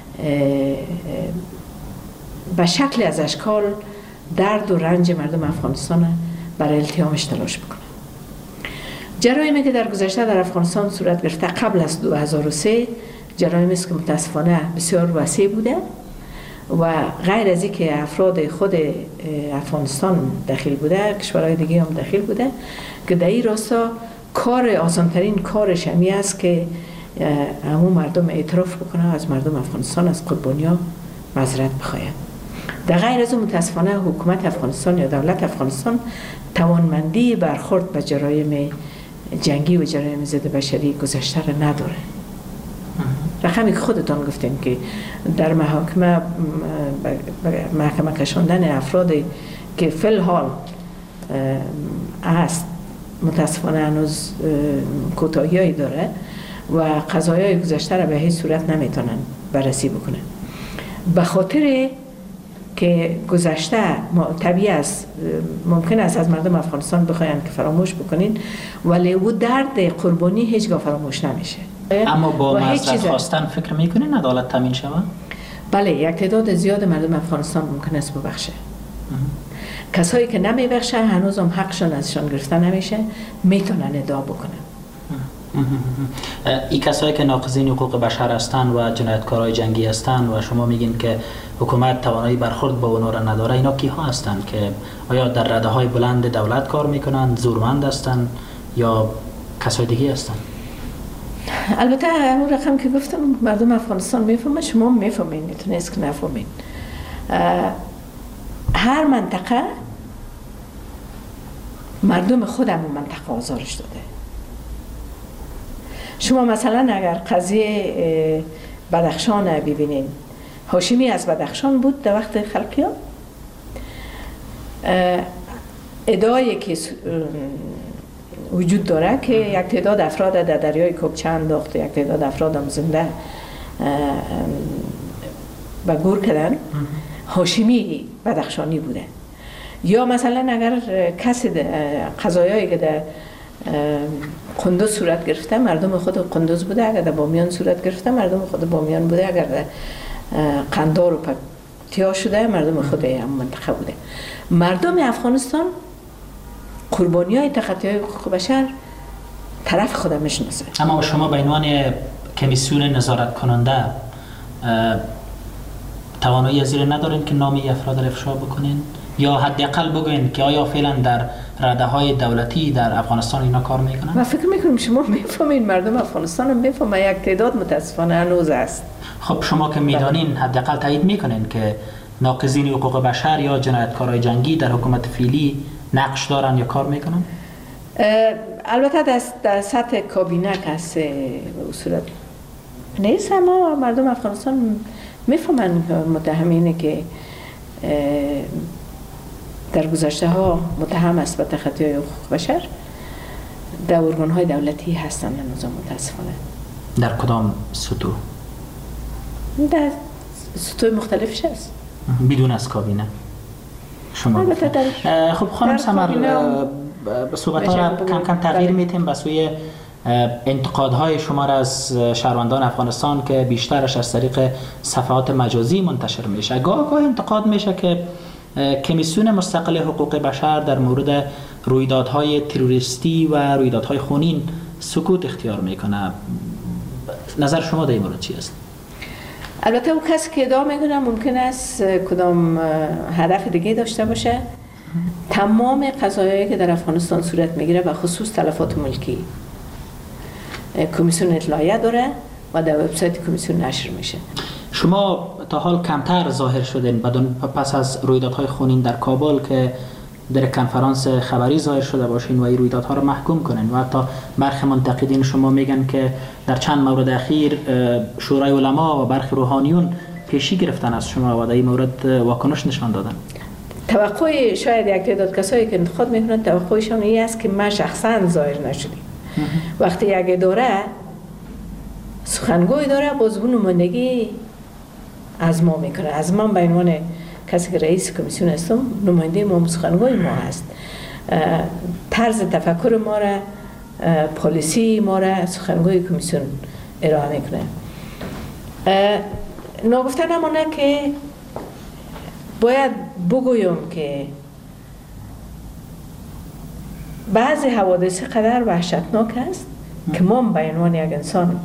به شکل از اشکال درد و رنج مردم افغانستان برای التیامش تلاش بکنه. جرایمی که در گذشته در افغانستان صورت گرفته قبل از دو هزار و سه جرایمی است که متاسفانه بسیار وسیع بوده و غیر از اینکه افراد خود افغانستان داخل بوده، کشورهای دیگه هم داخل بوده که در این راستا کار آسانترین کارش همی است که همون مردم اعتراف بکنه، از مردم افغانستان، از قربانیان معذرت بخواهد. در غیر از اون متاسفانه حکومت افغانستان یا دولت افغانستان توانمندی برخورد به جرایم جنگی و جرایم ضد بشری گذشته را نداره. رقمی که خودتان گفتین که در محاکمه محکمه کشاندن افرادی که فی الحال است متاسفانه هنوز کوتاهی‌هایی داره و قضایای گذشته را به هیچ صورت نمیتونن بررسی بکنن. به خاطر که گذشته طبیعی است، ممکن است از مردم افغانستان بخواین که فراموش بکنین، ولی او درد قربانی هیچگاه فراموش نمیشه. اما با معذرت خواستن فکر میکنین عدالت تامین شود؟ بله، یک تعداد زیاد مردم افغانستان ممکن است ببخشه. کسایی که نمیبخشه هنوز هم حقشون ازشان گرفته نمیشه، میتونن ادعا بکنن. این کسایی که ناقضین حقوق بشر هستند و جنایتکارای جنگی هستند و شما میگین که حکومت توانایی برخورد با اونها را نداره، اینا کیها هستند که آیا در رده های بلند دولت کار میکنند، زورمند هستند یا کسای دیگه هستند؟ البته اون رقم که گفتم مردم افغانستان میفهمه، شما میفهمین، نیست که نفهمین. هر منطقه مردم خودم اون منطقه آزارش داده. شما مثلا اگر قضیه بدخشان ببینین، هاشمی از بدخشان بود در وقت خلقیان، ادعایی که وجود داره که یک تعداد افراد در دریای کوکچه انداخت، یک تعداد افراد هم زنده به گور کردن، هاشمی بدخشانی بوده. یا مثلا اگر کسی قضایایی که در قندوز صورت گرفته مردم خود قندوز بوده، اگر در بامیان صورت گرفته مردم خود بامیان بوده، اگر در قندار و پکتیا شده مردم خود هم منطقه بوده. مردم افغانستان قربانی های تخطی های حقوق بشر طرف خود میشناسه. اما شما به عنوان کمیسیون نظارت کننده توانایی از این ندارین که نامی افراد را افشا بکنین یا حداقل بگوین که آیا فعلا در رده های دولتی در افغانستان اینا کار میکنن؟ من فکر میکنم شما میفهمین، مردم افغانستان هم میفهمن، یک تعداد متاسفانه هنوز است. خب شما که میدانین حداقل تایید میکنین که ناقضین حقوق بشر یا جنایتکارای جنگی در حکومت فعلی نقش دارن یا کار میکنن؟ البته در سطح کابینه کسی به صورت نیست، اما مردم افغانستان میفهمن متهمینه که در گذشته ها متهم است به تخطی های حقوق بشر در ارگان های دولتی هستن هنوز متاسفانه. در کدام سطوح؟ در سطوح مختلفش هست بدون از کابینه شما. خب خانم سمر، به صحبت ها کم کم تغییر میتیم به سوی انتقادهای شما را از شهروندان افغانستان که بیشترش از طریق صفحات مجازی منتشر میشه. گاه گاه انتقاد میشه که کمیسیون مستقل حقوق بشر در مورد رویدادهای تروریستی و رویدادهای خونین سکوت اختیار میکنه. نظر شما در این مورد چی است؟ البته او کسی که ادعا میکنه ممکن است کدام هدف دیگه داشته باشه. تمام قضایایی که در افغانستان صورت میگیره و خصوص تلفات ملکی کمیسیون اطلاعیه داره و در وبسایت کمیسیون نشر میشه. شما تا حال کمتر ظاهر شدین پس از رویدادهای خونین در کابل که در کنفرانس خبری ظاهر شده باشین و این رویدادها را محکوم کنین و حتی برخی منتقدین شما میگن که در چند مورد اخیر شورای علما و برخی روحانیون پیشی گرفتن از شما و در این مورد واکنش نشان دادن. توقع شاید یک تعداد کسایی که انتقاد میکنن توقعشون این است که ما شخصا ظاهر نشدیم. وقتی یک اداره سخنگوی داره باز اون نمایندگی از ما میکنه، از من به عنوان کسی که رئیس کمیسیون هستم نماینده ما سخنگوی ما هست، طرز تفکر ما را پالیسی ما را سخنگوی کمیسیون ارائه میکنه. ناگفته نمانه که باید بگویم که بعضی حوادث قدر وحشتناک است که ما به عنوان یک انسان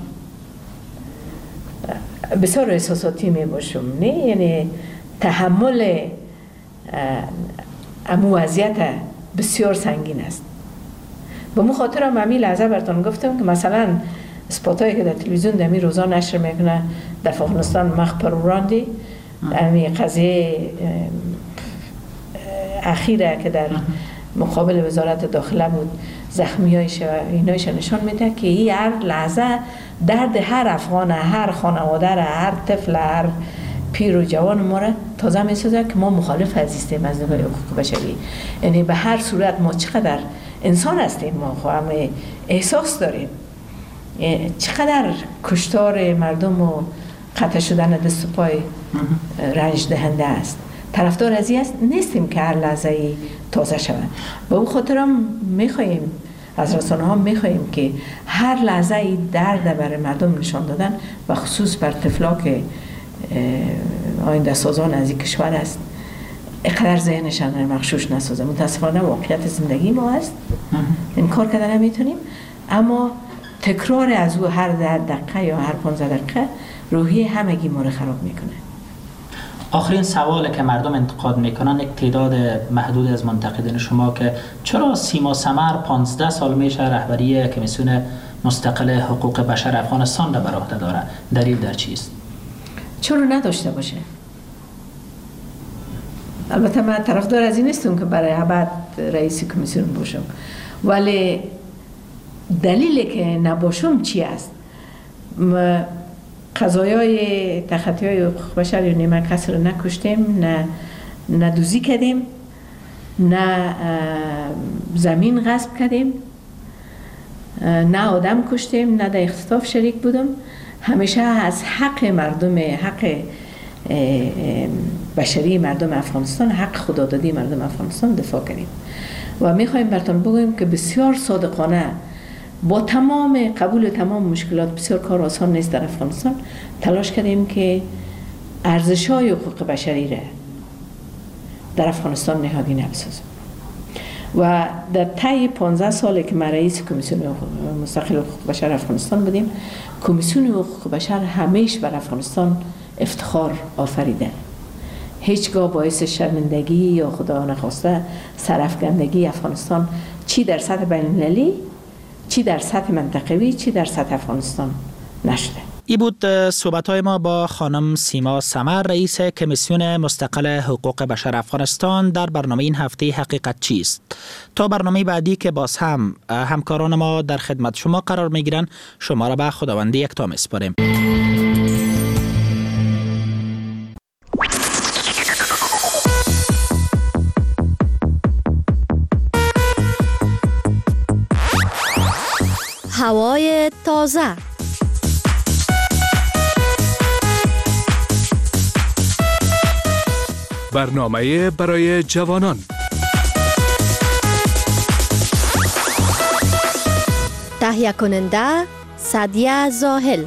بسیار احساساتی می باشیم، نه یعنی تحمل امو وضعیت بسیار سنگین است. به مو خاطر هم همی لحظه براتون گفتم که مثلا اسپاتایی که در تلویزیون در می روزا نشر میکنه در افغانستان مخ پروراندی امی قضیه اخیره که در مقابل وزارت داخله بود زخمیایش و اینایش نشان میده که این هر لحظه درد هر افغان، هر خانواده، هر طفل، هر پیر و جوان ما را تازه میسازه که ما مخالف هستیم از نگاه حقوق بشری. یعنی به هر صورت ما چقدر انسان هستیم، ما خواهم احساس داریم چقدر کشتار مردم و قطع شدن دست و پای رنج دهنده است. طرفدار از این است نیستیم که هر لحظه ای تازه شود. به اون خاطر هم میخواییم از رسانه ها میخواییم که هر لحظه ای درد برای مردم نشان دادن و خصوص بر طفلا که آینده سازان از این کشور است اقدر ذهنشان مغشوش نسازه. متاسفانه واقعیت زندگی ما است، انکار کردن نمیتونیم، اما تکرار از او هر ده دقیقه یا هر پانزده دقیقه روحی همگی ما رو خراب میکنه. آخرین سوالی که مردم انتقاد میکنن یک تعداد محدود از منتقدین شما که چرا سیما سمر پانزده سال میشه رهبری کمیسیون مستقل حقوق بشر افغانستان را بر عهده داره، دلیل در چیست؟ چرا نداشته باشه؟ البته من طرفدار از این نیستم که برای ابد رئیس کمیسیون باشم، ولی دلیلی که نباشم چی است؟ قضایای تخطی های حقوق بشر یا نه کسی رو نکشتیم، نه نه دوزی کردیم، نه زمین غصب کردیم، نه آدم کشتیم، نه در اختطاف شریک بودم. همیشه از حق مردم، حق بشری مردم افغانستان، حق خدادادی مردم افغانستان دفاع کردیم و میخوایم براتون بگویم که بسیار صادقانه با تمام قبول تمام مشکلات، بسیار کار آسان نیست در افغانستان، تلاش کردیم که ارزش‌های حقوق بشری را در افغانستان نهادی بسازیم و در طی پانزده سالی که ما رئیس کمیسیون مستقل حقوق بشر افغانستان بودیم، کمیسیون حقوق بشر همیشه بر افغانستان افتخار آفریده. هیچگاه باعث شرمندگی یا خدا نخواسته سرافکندگی افغانستان چی در سطح بین‌المللی، چی در سطح منطقوی، چی در سطح افغانستان نشده. ای بود صحبت‌های ما با خانم سیما سمر، رئیس کمیسیون مستقل حقوق بشر افغانستان در برنامه این هفته حقیقت چیست. تا برنامه بعدی که باز هم همکاران ما در خدمت شما قرار میگیرن، شما را به خداوند یکتا میسپاریم. هوای تازه، برنامه برای جوانان، تهیه کننده سعدیه زاهل.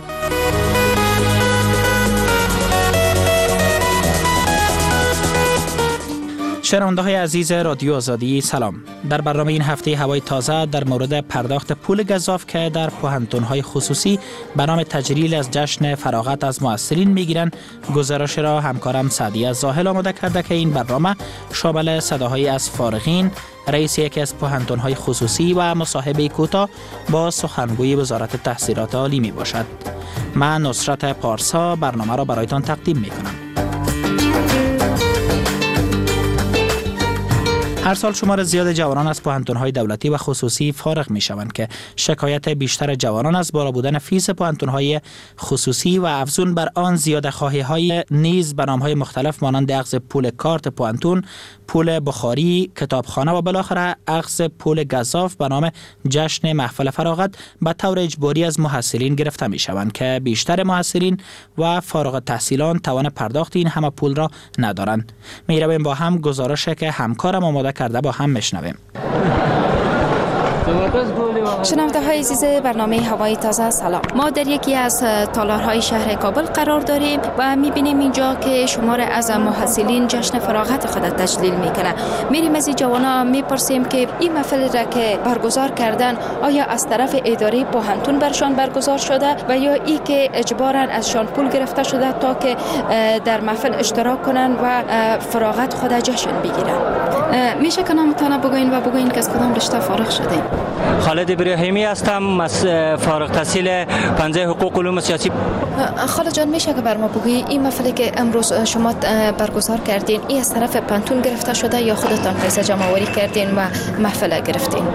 شنونده های عزیز رادیو آزادی سلام. در برنامه این هفته هوای تازه در مورد پرداخت پول گزاف که در پوهنتون های خصوصی به نام تجلیل از جشن فراغت از معسرین میگیرن، گزارش را همکارم سعدیه زاهل آماده کرده که این برنامه شامل صداهایی از فارغین، رئیس یکی از پوهنتون های خصوصی و مصاحبه کوتاه با سخنگوی وزارت تحصیلات عالی می باشد. من نصرت پارسا برنامه را برایتان تقدیم می کنم. هر سال شمار زیاد جوانان از پوهنتون‌های دولتی و خصوصی فارغ می‌شوند که شکایت بیشتر جوانان از بالا بودن فیس پوهنتون‌های خصوصی و افزون بر آن زیاده خواهی‌های نیز به نام‌های مختلف مانند اخذ پول کارت پوهنتون، پول بخاری، کتابخانه و بالاخره اخذ پول گزاف به نام جشن محفل فراغت به طور اجباری از محصلین گرفته می‌شوند که بیشتر محصلین و فارغ التحصیلان توان پرداخت این همه پول را ندارند. می‌رویم با هم گزارشی که همکارم آماده کرده با هم میشنویم. شنونده های عزیز برنامه هوای تازه سلام. ما در یکی از تالارهای شهر کابل قرار داریم و میبینیم اینجا که شمار از محصلین جشن فراغت خود تجلیل میکنه. میریم از این جوانا میپرسیم که این محفل را که برگزار کردن آیا از طرف اداره پوهنتون برشان برگزار شده و یا ای که اجباراً ازشان پول گرفته شده تا که در محفل اشتراک کنن و فراغت خود جشن بگیرن. میشه که نامتان بگوین و بگوین که از کدام رشته فارغ شدین؟ خالد ابراهیمی هستم، از فارغ التحصیل پنجه حقوق علوم سیاسی. خالد جان میشه که بر ما بگویی این محفلی که امروز شما برگزار کردین این از طرف پوهنتون گرفته شده یا خودتان پیسه جمع آوری کردین و محفل گرفتین؟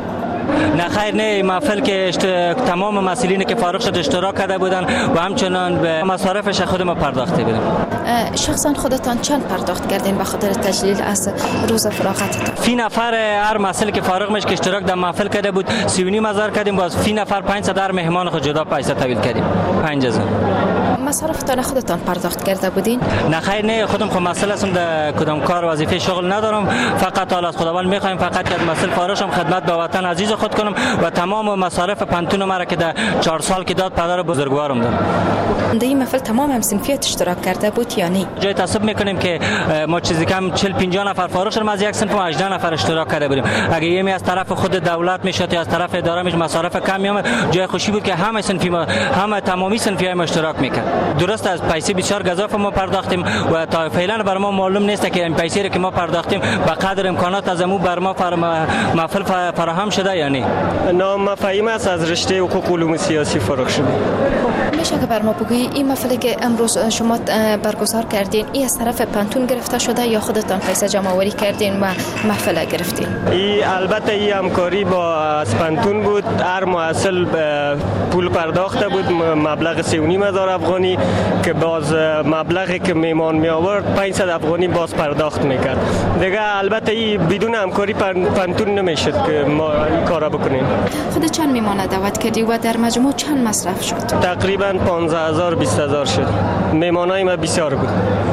نه خیر، نه محفل که اشت... تمام مسئولین که فارغ شد اشتراک کرده بودن و همچنان به مصارفش خود ما پرداخته بودیم. شخصا خودتان چند پرداخت کردین به خاطر تجلیل از روز فراغتتان؟ فی نفر هر مسئله که فارغ میشه که اشتراک در محفل کرده بود سی و نیم هزار کردیم، باز فی نفر پنجصد هر مهمان خود جدا پیسه تحویل کردیم. پنج هزار. مصارفتان خودتان پرداخت کرده بودین؟ نه خیر، نه خودم خود مسئله هستم در کدام کار وظیفه شغل ندارم، فقط حالا از خداوند میخوایم فقط که مسئله فارغ شم خدمت به وطن عزیز خود کنم و تمام مصارف پنتون مرا که در چهار سال که داد پدر بزرگوارم داد. در این محفل تمام هم صنفیت اشتراک کرده بود یا نه؟ جای تحسب میکنیم که ما چیزی کم چهل پنجاه نفر فارغ شدیم از یک صنف و هجده نفر اشتراک کرده بودیم. اگه یمی از طرف خود دولت میشد یا از طرف اداره میشد مصارف کم میومد، جای خوشی بود که همه صنفی ما همه تمامی صنفی ها اشتراک میکرد. درست از پیسه بسیار گزاف ما پرداختیم و تا فعلا بر ما معلوم نیست که این پیسه رو که ما پرداختیم به قدر امکانات از امو بر ما محفل فراهم شده یا نه. نامفهیم است از رشته حقوق علوم سیاسی فارغ شده. میشه که بر ما بگویی این محفلی که امروز شما برگزار کردین این از طرف پنتون گرفته شده یا خودتان پیسه جمع آوری کردین و محفل گرفتین؟ این البته این همکاری با از پنتون بود. هر محصل پول پرداخته بود مبلغ سه و نیم هزار افغانی که باز مبلغی که میمان می آورد پانصد افغانی باز پرداخت میکرد. دیگه البته این بدون همکاری پنتون نمیشد که ما این کارا بکنیم. خود چند میمانه دعوت کردی و در مجموع چند مصرف شد؟ تقریبا پانزده هزار بیست هزار شد. میمانای ما بسیار بود.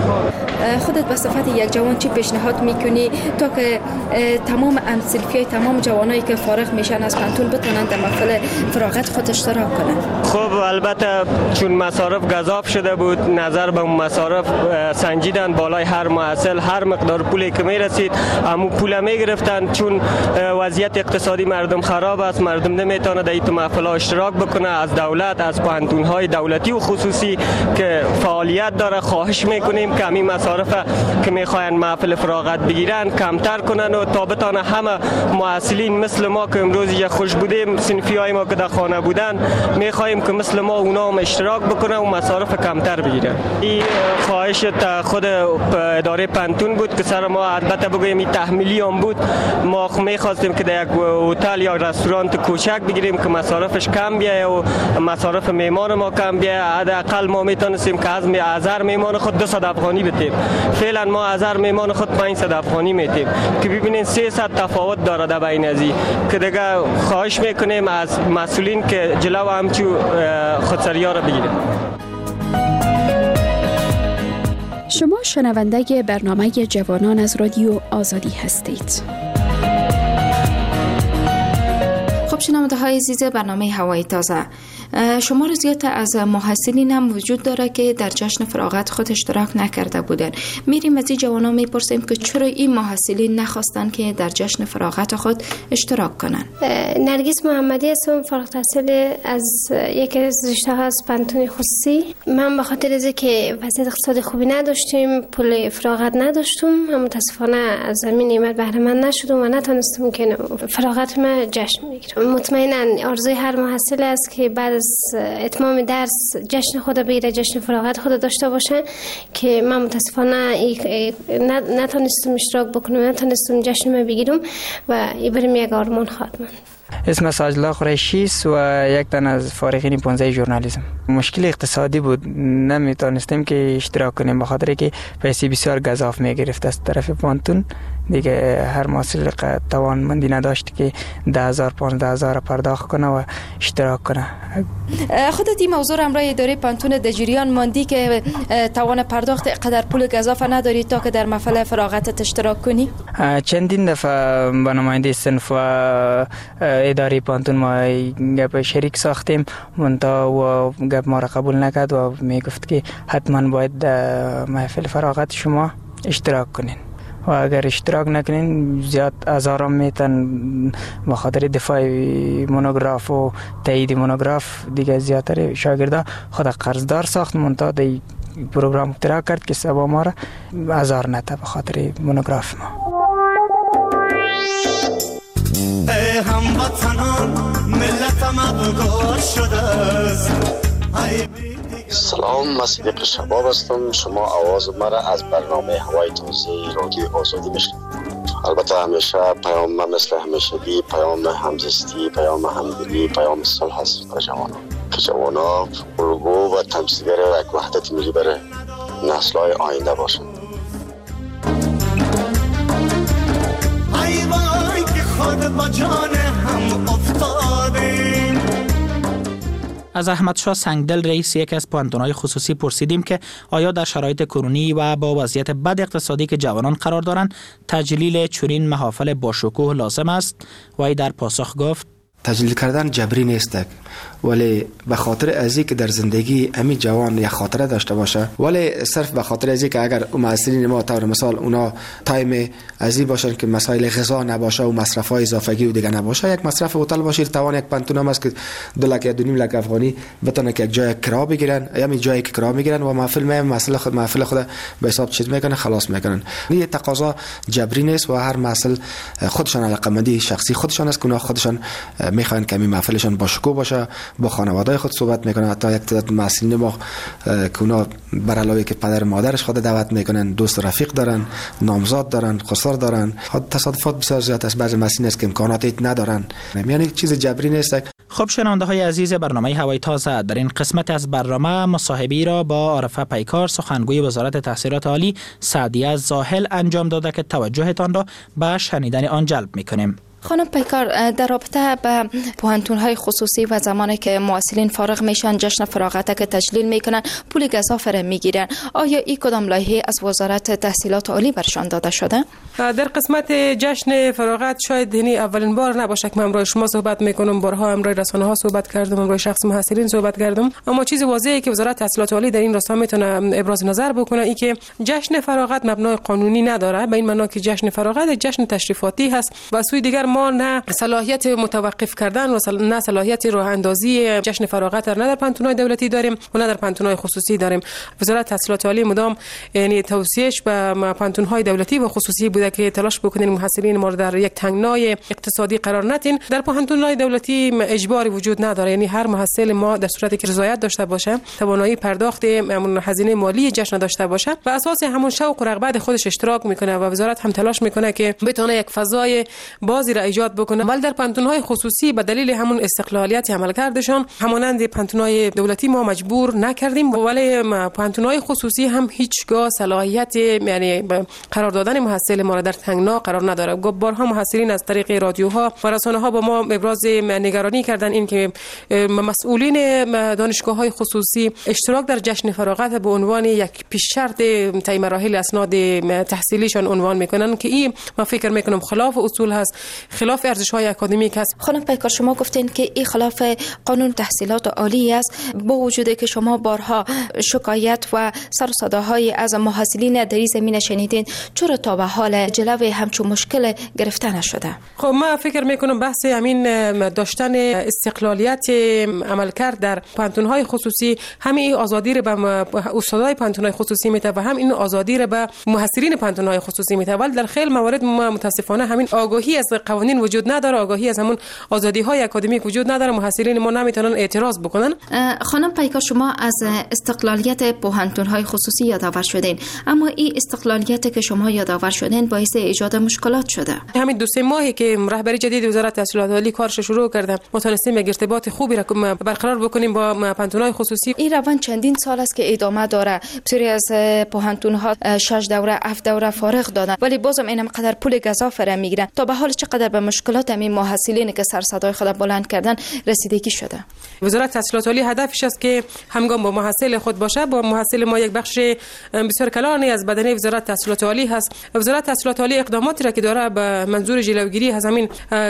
خودت به صفت یک جوان چی پیشنهاد میکنی تا که تمام امثلفی تمام جوانایی که فارغ میشن از پنتون بتونن در محفل فراغت خود اشتراک کنن؟ خب البته چون مصارف گزاف شده بود نظر به مصارف سنجیدن بالای هر محصل هر مقدار پولی که میرسید همون پول میگرفتن. چون وضعیت اقتصادی مردم خراب است، مردم نمیتونه در این محفل اشتراک بکنه. از دولت از پانتون های دولتی و خصوصی که فعالیت داره خواهش میکنیم که همین مصارف که میخواین محفل فراغت بگیرن کمتر کنن و تا بتانه همه محصلین مثل ما که امروز یک خوش بودیم صنفی های ما که در خانه بودن میخوایم که مثل ما اونا هم اشتراک بکنن و مصارف کمتر بگیرن. این خواهش خود اداره پنتون بود که سر ما البته بگویم این تحمیلی هم بود. ما میخواستیم که در یک هتل یا رستوران کوچک بگیریم که مصارفش کم بیایه و مصارف میمان ما کم بیایه. حداقل ما میتونستیم که از هزار میمان خود دویست افغانی بتیم. فعلا ما هزار میمان خود پانصد افغانی میتیم که ببینین سیصد تفاوت داره در بین ازی که دیگه خواهش میکنیم از مسئولین که جلو همچو خودسری‌ها را بگیرن. شما شنونده برنامه جوانان از رادیو آزادی هستید. خب شنونده های عزیز برنامه هوای تازه، شمار زیاد از محصلین هم وجود داره که در جشن فراغت خود اشتراک نکرده بودن. میریم از این جوانا میپرسیم که چرا این محصلین نخواستن که در جشن فراغت خود اشتراک کنن. نرگس محمدی هستم، فارغ التحصیل از یکی از رشته ها از پنتون خصوصی. من به خاطر از که وضعیت اقتصادی خوبی نداشتیم، پول فراغت نداشتم، هم متاسفانه از همین نعمت بهره مند نشدم و نتونستم که فراغت ما جشن بگیرم. مطمئنا آرزوی هر محصل است که بعد از اتمام درس جشن خود بگیره، جشن فراغت خود داشته باشه که من متاسفانه نتونستم اشتراک بکنم، نتونستم جشن ما بگیرم و این برم یک آرمان خواهد ماند. اسم ساجلا قریشی است و یک تن از فارغین پانزده ژورنالیسم. مشکل اقتصادی بود، نمیتونستیم که اشتراک کنیم به خاطر که پیسه بسیار گزاف میگرفت از طرف پانتون. دیگه هر محصل توانمندی نداشت که ده هزار پانزده هزار پرداخت کنه و اشتراک کنه. خودت این موضوع همراه اداره پانتون در جریان ماندی که توان پرداخت قدر پول گزاف نداری تا که در محفل فراغتت اشتراک کنی؟ چندین دفعه با نماینده صنف و اداره پانتون ما گپ شریک ساختیم، منتها و گپ ما را قبول نکرد و میگفت که حتما باید محفل فراغت شما اشتراک کنین و اگر اشتراک نکنین زیاد هزاران میتن به خاطر دفاع مونوگراف و تایید مونوگراف دیگه زیادتر شاگردا خود قرضدار ساخت. منتها دی پروگرام اختراع کرد که سبا ما را هزار نته به خاطر مونوگراف ما. ای هموطنان ملت مغرور شده است. سلام، من صدیق شباب هستم. شما آواز مرا از برنامه هوای تازه رادیو آزادی میشنوید. البته همیشه پیام ما مثل همیشگی پیام همزیستی، پیام همدلی، پیام صلح است برای جوانان که جوانان الگو و تمثیلگر یک وحدت ملی برای نسل‌های آینده باشند. ای وای که خود با جان هم افتادیم. از احمد شاه سنگدل رئیس یکی از پوهنتون‌های خصوصی پرسیدیم که آیا در شرایط کرونی و با وضعیت بد اقتصادی که جوانان قرار دارند تجلیل چنین محافل با شکوه لازم است؟ و ای در پاسخ گفت تجلیل کردن جبری نیست، ولی به خاطر ازی که در زندگی امی جوان یک خاطره داشته باشه، ولی صرف به خاطر ازی که اگر معلمین ما طور مثال اونا تایم ازی باشن که مسائل غذا نباشه و مصرف‌های اضافگی و دیگه نباشه، یک مصرف هتل باشه توان یک پنتون هم است که دو لک یا دو نیم لک افغانی بتونه که یک جای کرا بگیرن، یا می جایی که کرا میگیرن و محفل می مسئله خود محفل خود به حساب چیز میکنه خلاص میکنن. این تقاضا جبری نیست و هر مسئله خودشان علاقمندی شخصی خودشان است که اونا خودشان میخوان که می محفلشان با شکوه باشه، با خانواده خود صحبت میکنن. حتی یک تعداد مسئولین ما که اونا بر علاوه که پدر مادرش خود دعوت میکنن، دوست رفیق دارن، نامزاد دارن، خسر دارن. تصادفات بسیار زیاد است، بعضی مسئولین است که امکاناتی ندارن، یعنی چیز جبری نیست. خب شنونده های عزیز برنامه هوای تازه، در این قسمت از برنامه مصاحبه‌ای را با عارفه پیکار سخنگوی وزارت تحصیلات عالی سعدیه زاهل انجام داده که توجهتان را به شنیدن آن جلب میکنیم. خانم پیکار، در رابطه به پوهنتون‌های خصوصی و زمانی که معلمین فارغ میشن جشن فراغت که تجلیل میکنن پول گزافه را میگیرن، آیا این کدام لایحه از وزارت تحصیلات عالی برشان داده شده؟ در قسمت جشن فراغت شاید یعنی اولین بار نباشه که من امروز شما صحبت میکنم، بارها امروز رسانه‌ها صحبت کردم، امروز شخص محصلین صحبت کردم، اما چیز واضحه که وزارت تحصیلات عالی در این راستا میتونه ابراز نظر بکنه ای که جشن فراغت مبنای قانونی نداره، به این معنا که جشن فراغت جشن تشریفاتی هست و سوی دیگر ما نه صلاحیت متوقف کردن و نه صلاحیت راه اندازی جشن فراغت نه در پانتون‌های دولتی داریم و نه در پانتون‌های خصوصی داریم. وزارت تحصیلات عالی مدام یعنی توصیهش به پانتون‌های دولتی و خصوصی بوده که تلاش بکنین محصلین ما در یک تنگنای اقتصادی قرار ندین. در پانتون‌های دولتی اجباری وجود نداره، یعنی هر محصل ما در صورتی که رضایت داشته باشه، توانایی پرداخت همون هزینه مالی جشن داشته باشه و اساس همون شوق و رغبت خودش اشتراک میکنه و وزارت هم تلاش میکنه که بتونه یک فضای بازی را ایجاد بکنه. ولی در پانتون‌های خصوصی به دلیل همون استقلالیت عملکردشان همانند پانتون‌های دولتی ما مجبور نکردیم، ولی پانتون‌های خصوصی هم هیچگاه صلاحیت یعنی قرار دادن محصل ما را در تنگنا قرار نداره. بارها محصلین از طریق رادیوها و رسانه‌ها با ما ابراز نگرانی کردن این که مسئولین دانشگاه‌های خصوصی اشتراک در جشن فراغت به عنوان یک پیش شرط طی مراحل اسناد تحصیلیشان عنوان میکنن که این ما فکر میکنم خلاف اصول هست، خلاف ارزش‌های اکادمیک است. خانم پیکار، شما گفتین که این خلاف قانون تحصیلات عالی است، با وجودی که شما بارها شکایت و سر و صداهای از محصلین در این زمینه شنیدین، چرا تا به حال جلوی همچون مشکل گرفته نشده؟ خب ما فکر میکنم بحث همین داشتن استقلالیت عملکرد در پانتون‌های خصوصی همین آزادی رو به استادای پانتون‌های خصوصی میده و هم این آزادی رو به محصلین پانتون‌های خصوصی میده، ولی در خیلی موارد ما متاسفانه همین آگاهی از قوانین وجود نداره، آگاهی از همون آزادی‌های اکادمیک وجود نداره، محصلین ما نمیتونن اعتراض بکنن. خانم پیکار، شما از استقلالیت پوهنتون‌های خصوصی یادآور شدین، اما این استقلالیت که شما یادآور شدین باعث ایجاد مشکلات شده. همین دو سه ماهی که رهبری جدید وزارت تحصیلات عالی کارش شروع کرده، متونستیم یک ارتباط خوبی را برقرار بکنیم با پانتون‌های خصوصی. این روند چندین سال است که ادامه داره. بسیاری از پوهنتون‌ها شش دوره، هفت دوره فارغ دادن، ولی بازم اینم قدر پول گزافه را میگیرن. تا به حال چقدر به مشکلات همین محصلین که سر صدای خود بلند کردن رسیدگی شده؟ وزارت تحصیلات عالی هدفش است که همگام با محصل خود باشه. با محصل ما یک بخش بسیار کلانی از بدنه وزارت تحصیلات عالی هست. وزارت تحصیلات عالی اقداماتی را که داره به منظور جلوگیری از همین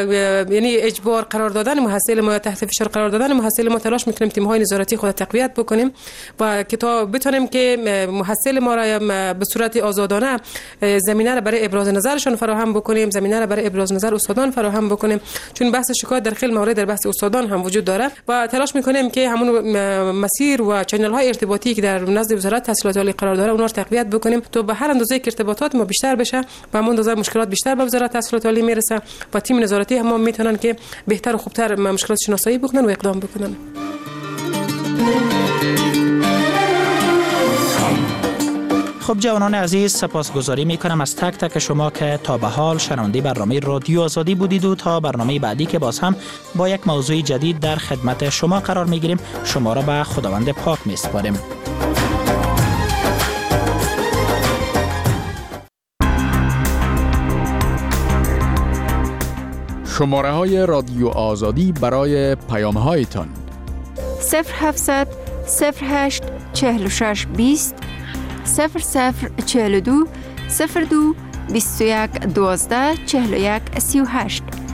یعنی اجبار قرار دادن محصل ما، تحت فشار قرار دادن محصل ما، تلاش میکنیم تیم‌های نظارتی خود تقویت بکنیم و که تا بتونیم که محصل ما را به صورت آزادانه زمینه را برای ابراز نظرشون فراهم بکنیم، زمینه را برای ابراز نظر استادان فراهم بکنیم، چون بحث شکایت در خیلی موارد در بحث استادان هم وجود داره و تلاش میکنیم که همون مسیر و چنل های ارتباطی که در نزد وزارت تحصیلات عالی قرار داره اونها رو تقویت بکنیم تا به هر اندازه که ارتباطات ما بیشتر بشه و همون اندازه مشکلات بیشتر به وزارت تحصیلات عالی میرسه و تیم نظارتی هم میتونن که بهتر و خوبتر مشکلات شناسایی بکنن و اقدام بکنن. خب جوانان عزیز، سپاسگزاری میکنم از تک تک شما که تا به حال شنونده برنامه رادیو آزادی بودید و تا برنامه بعدی که باز هم با یک موضوع جدید در خدمت شما قرار میگیریم شما را به خداوند پاک میسپاریم. شماره های رادیو آزادی برای پیام هایتان صفر هفتصد صفر هشت چهل و شش بیست صفر صفر چهل و دو صفر دو بیست و یک دوازده چهل و یک سی و هشت.